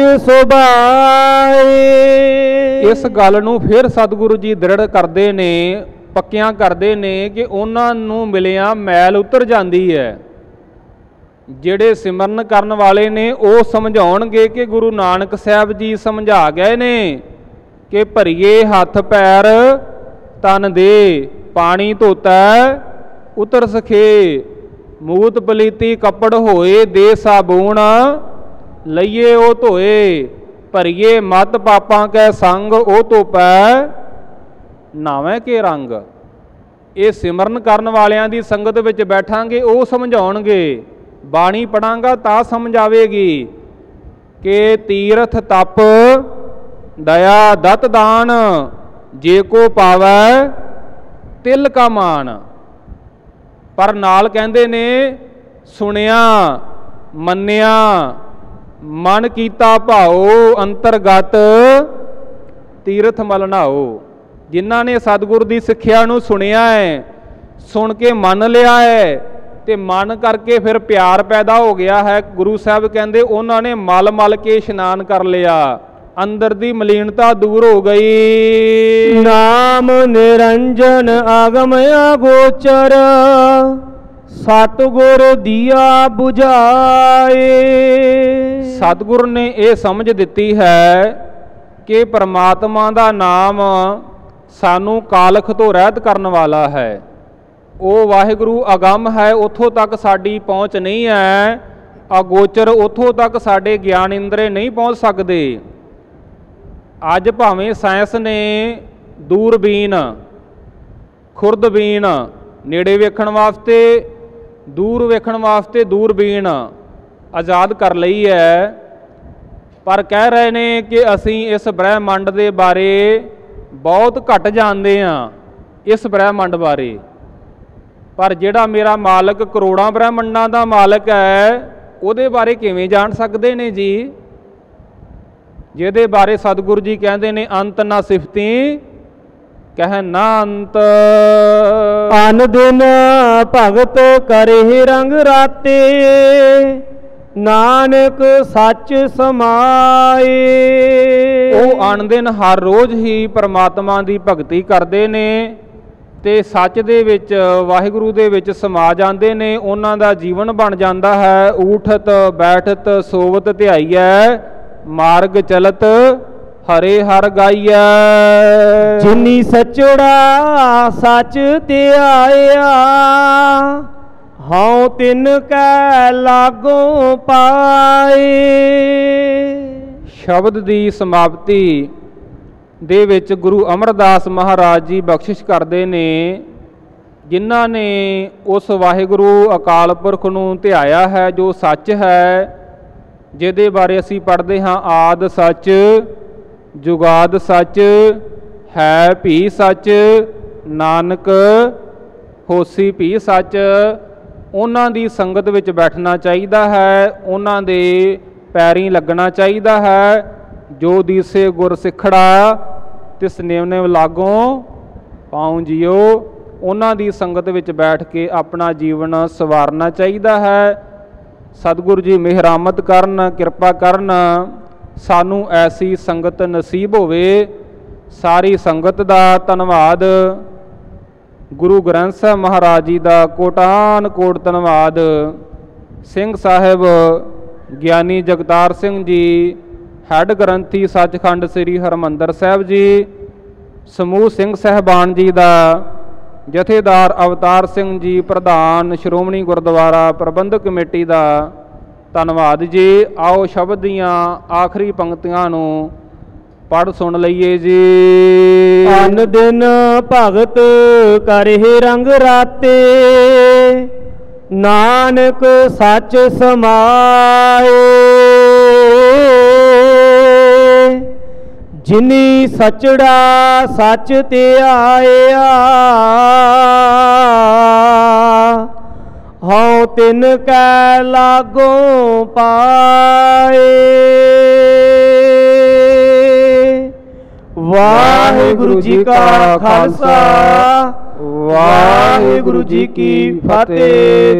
ਸੁਭਾਏ। ਇਸ ਗੱਲ ਨੂੰ ਫਿਰ ਸਤਿਗੁਰੂ ਜੀ ਦ੍ਰਿੜ ਕਰਦੇ ਨੇ, ਪੱਕਿਆਂ ਕਰਦੇ ਨੇ ਕਿ ਉਹਨਾਂ ਨੂੰ ਮਿਲਿਆ ਮੈਲ ਉਤਰ ਜਾਂਦੀ ਹੈ। ਜਿਹੜੇ ਸਿਮਰਨ ਕਰਨ ਵਾਲੇ ਨੇ ਉਹ ਸਮਝਾਉਣਗੇ ਕਿ ਗੁਰੂ ਨਾਨਕ ਸਾਹਿਬ ਜੀ ਸਮਝਾ ਗਏ ਨੇ ਕਿ ਭਰੀਏ ਹੱਥ ਪੈਰ ਤਨ ਦੇ, ਪਾਣੀ ਧੋਤਾ ਉਤਰ ਸਖੇ, ਮੂਤ ਪਲੀਤੀ ਕੱਪੜ ਹੋਏ ਦੇ ਸਾਬੂਣ, ਲਈਏ ਉਹ ਧੋਏ, ਭਰੀਏ ਮਤ ਪਾਪਾਂ ਕੈ ਸੰਗ, ਉਹ ਧੋਪੈ ਨਾਵੇਂ ਕੇ ਰੰਗ। ਇਹ ਸਿਮਰਨ ਕਰਨ ਵਾਲਿਆਂ ਦੀ ਸੰਗਤ ਵਿੱਚ ਬੈਠਾਂਗੇ, ਉਹ ਸਮਝਾਉਣਗੇ। ਬਾਣੀ ਪੜਾਂਗਾ ਤਾਂ ਸਮਝ ਆਵੇਗੀ ਕਿ ਤੀਰਥ ਤਪ ਦਇਆ ਦਤ ਦਾਨ, ਜੇ ਕੋ ਪਾਵੈ ਤਿਲ ਕਾ ਮਾਨ। ਪਰ ਨਾਲ ਕਹਿੰਦੇ ਨੇ ਸੁਣਿਆ ਮੰਨਿਆ ਮਨ ਕੀਤਾ ਭਾਓ, ਅੰਤਰਗਤ ਤੀਰਥ ਮਲ ਨਹਾਓ। ਜਿਨ੍ਹਾਂ ਨੇ ਸਤਿਗੁਰ ਦੀ ਸਿੱਖਿਆ ਨੂੰ ਸੁਣਿਆ ਹੈ, ਸੁਣ ਕੇ ਮੰਨ ਲਿਆ ਹੈ, ਤੇ ਮਨ ਕਰਕੇ ਫਿਰ ਪਿਆਰ ਪੈਦਾ ਹੋ ਗਿਆ ਹੈ। ਗੁਰੂ ਸਾਹਿਬ ਕਹਿੰਦੇ ਉਹਨਾਂ ਨੇ ਮਲ ਮਲ ਕੇ ਇਸ਼ਨਾਨ ਕਰ ਲਿਆ, ਅੰਦਰ ਦੀ ਮਲੀਨਤਾ ਦੂਰ ਹੋ ਗਈ। ਨਾਮ ਨਿਰੰਜਨ ਆਗਮ ਅਗੋਚਰ, ਸਤਿਗੁਰ ਦੀਆ 부ਝਾਏ। ਸਤਿਗੁਰ ਨੇ ਇਹ ਸਮਝ ਦਿੱਤੀ ਹੈ ਕਿ ਪਰਮਾਤਮਾ ਦਾ ਨਾਮ ਸਾਨੂੰ ਕਾਲਖ ਤੋਂ ਰਹਿਤ ਕਰਨ ਵਾਲਾ ਹੈ। ਉਹ ਵਾਹਿਗੁਰੂ ਅਗੰਮ ਹੈ, ਉੱਥੋਂ ਤੱਕ ਸਾਡੀ ਪਹੁੰਚ ਨਹੀਂ ਹੈ। ਅਗੋਚਰ, ਉੱਥੋਂ ਤੱਕ ਸਾਡੇ ਗਿਆਨ ਇੰਦਰੇ ਨਹੀਂ ਪਹੁੰਚ ਸਕਦੇ। ਅੱਜ ਭਾਵੇਂ ਸਾਇੰਸ ਨੇ ਦੂਰਬੀਨ, ਖੁਰਦਬੀਨ, ਨੇੜੇ ਵੇਖਣ ਵਾਸਤੇ, ਦੂਰ ਵੇਖਣ ਵਾਸਤੇ ਦੂਰਬੀਨ ਆਜ਼ਾਦ ਕਰ ਲਈ ਹੈ, ਪਰ ਕਹਿ ਰਹੇ ਨੇ ਕਿ ਅਸੀਂ ਇਸ ਬ੍ਰਹਿਮੰਡ ਦੇ ਬਾਰੇ ਬਹੁਤ ਘੱਟ ਜਾਣਦੇ ਹਾਂ, ਇਸ ਬ੍ਰਹਿਮੰਡ ਬਾਰੇ। ਪਰ ਜਿਹੜਾ ਮੇਰਾ ਮਾਲਕ ਕਰੋੜਾਂ ਬ੍ਰਹਿਮੰਡਾਂ ਦਾ ਮਾਲਕ ਹੈ, ਉਹਦੇ ਬਾਰੇ ਕਿਵੇਂ ਜਾਣ ਸਕਦੇ ਨੇ ਜੀ? ਜਿਹਦੇ ਬਾਰੇ ਸਤਿਗੁਰੂ ਜੀ ਕਹਿੰਦੇ ਨੇ ਅੰਤ ਨਾ ਸਿਫਤੀ ਕਹਿ ਨਾ ਅੰਤ। ਅਨ ਦਿਨ ਭਗਤ ਕਰੇ ਰੰਗ ਰਾਤੇ, ਨਾਨਕ ਸੱਚ ਸਮਾਏ। ਉਹ ਅਨ ਦਿਨ ਹਰ ਰੋਜ਼ ਹੀ ਪਰਮਾਤਮਾ ਦੀ ਭਗਤੀ ਕਰਦੇ ਨੇ ਤੇ ਸੱਚ ਦੇ ਵਿੱਚ, ਵਾਹਿਗੁਰੂ ਦੇ ਵਿੱਚ ਸਮਾ ਜਾਂਦੇ ਨੇ। ਉਹਨਾਂ ਦਾ ਜੀਵਨ ਬਣ ਜਾਂਦਾ ਹੈ ਊਠਤ ਬੈਠਤ ਸੋਵਤ ਧਿਆਈਐ, ਮਾਰਗ ਚਲਤ ਹਰੇ ਹਰ ਗਾਈਐ। ਜਿਨੀ ਸਚੜਾ ਸੱਚ ਧਿਆਇਆ, ਹਉ ਤਿਨ ਕੈ ਲਾਗੋਂ ਪਾਏ। ਸ਼ਬਦ ਦੀ ਸਮਾਪਤੀ ਦੇ ਵਿੱਚ ਗੁਰੂ ਅਮਰਦਾਸ ਮਹਾਰਾਜ ਜੀ ਬਖਸ਼ਿਸ਼ ਕਰਦੇ ਨੇ, ਜਿਨ੍ਹਾਂ ਨੇ ਉਸ ਵਾਹਿਗੁਰੂ ਅਕਾਲ ਪੁਰਖ ਨੂੰ ਧਿਆਇਆ ਹੈ ਜੋ ਸੱਚ ਹੈ, ਜਿਹਦੇ ਬਾਰੇ ਅਸੀਂ ਪੜ੍ਹਦੇ ਹਾਂ ਆਦ ਸੱਚ ਜੁਗਾਦ ਸੱਚ ਹੈ ਭੀ ਸੱਚ, ਨਾਨਕ ਹੋਸੀ ਭੀ ਸੱਚ। ਉਹਨਾਂ ਦੀ ਸੰਗਤ ਵਿੱਚ ਬੈਠਣਾ ਚਾਹੀਦਾ ਹੈ, ਉਹਨਾਂ ਦੇ ਪੈਰੀਂ ਲੱਗਣਾ ਚਾਹੀਦਾ ਹੈ। ਜੋ ਦੀਸੇ ਗੁਰ ਸਿੱਖੜਾ ਤਿਸ ਨੇਵ ਨੇਵ ਲਾਗੋਂ ਪਾਉ ਜੀਓ। ਉਹਨਾਂ ਦੀ ਸੰਗਤ ਵਿੱਚ ਬੈਠ ਕੇ ਆਪਣਾ ਜੀਵਨ ਸਵਾਰਨਾ ਚਾਹੀਦਾ ਹੈ। ਸਤਿਗੁਰੂ ਜੀ ਮਿਹਰਾਮਤ ਕਰਨ, ਕਿਰਪਾ ਕਰਨ, ਸਾਨੂੰ ਐਸੀ ਸੰਗਤ ਨਸੀਬ ਹੋਵੇ। ਸਾਰੀ ਸੰਗਤ ਦਾ ਧੰਨਵਾਦ। ਗੁਰੂ ਗ੍ਰੰਥ ਸਾਹਿਬ ਮਹਾਰਾਜ ਜੀ ਦਾ ਕੋਟਾਨ ਕੋਟ ਧੰਨਵਾਦ। ਸਿੰਘ ਸਾਹਿਬ ਗਿਆਨੀ ਜਗਤਾਰ ਸਿੰਘ ਜੀ, ਹੈੱਡ ਗ੍ਰੰਥੀ ਸੱਚਖੰਡ ਸ੍ਰੀ ਹਰਿਮੰਦਰ ਸਾਹਿਬ ਜੀ, ਸਮੂਹ ਸਿੰਘ ਸਾਹਿਬਾਨ ਜੀ ਦਾ, ਜਥੇਦਾਰ ਅਵਤਾਰ ਸਿੰਘ ਜੀ ਪ੍ਰਧਾਨ ਸ਼੍ਰੋਮਣੀ ਗੁਰਦੁਆਰਾ ਪ੍ਰਬੰਧਕ ਕਮੇਟੀ ਦਾ ਧੰਨਵਾਦ ਜੀ। ਆਓ ਸ਼ਬਦ ਦੀਆਂ ਆਖਰੀ ਪੰਕਤੀਆਂ ਨੂੰ ਪੜ੍ਹ ਸੁਣ ਲਈਏ ਜੀ। ਅਨ ਦਿਨ ਭਗਤ ਕਰਹਿ ਰੰਗ ਰਾਤੇ, ਨਾਨਕ ਸੱਚ ਸਮਾਏ। ਜਿਨੀ ਸਚੜਾ ਸੱਚ ਤੇ ਆਇਆ, ਹਉ ਤਿਨ ਕੈ ਲਾਗੋਂ ਪਾਏ। ਵਾਹਿਗੁਰੂ ਜੀ ਕਾ ਖਾਲਸਾ, ਵਾਹਿਗੁਰੂ ਜੀ ਕੀ ਫਤਿਹ।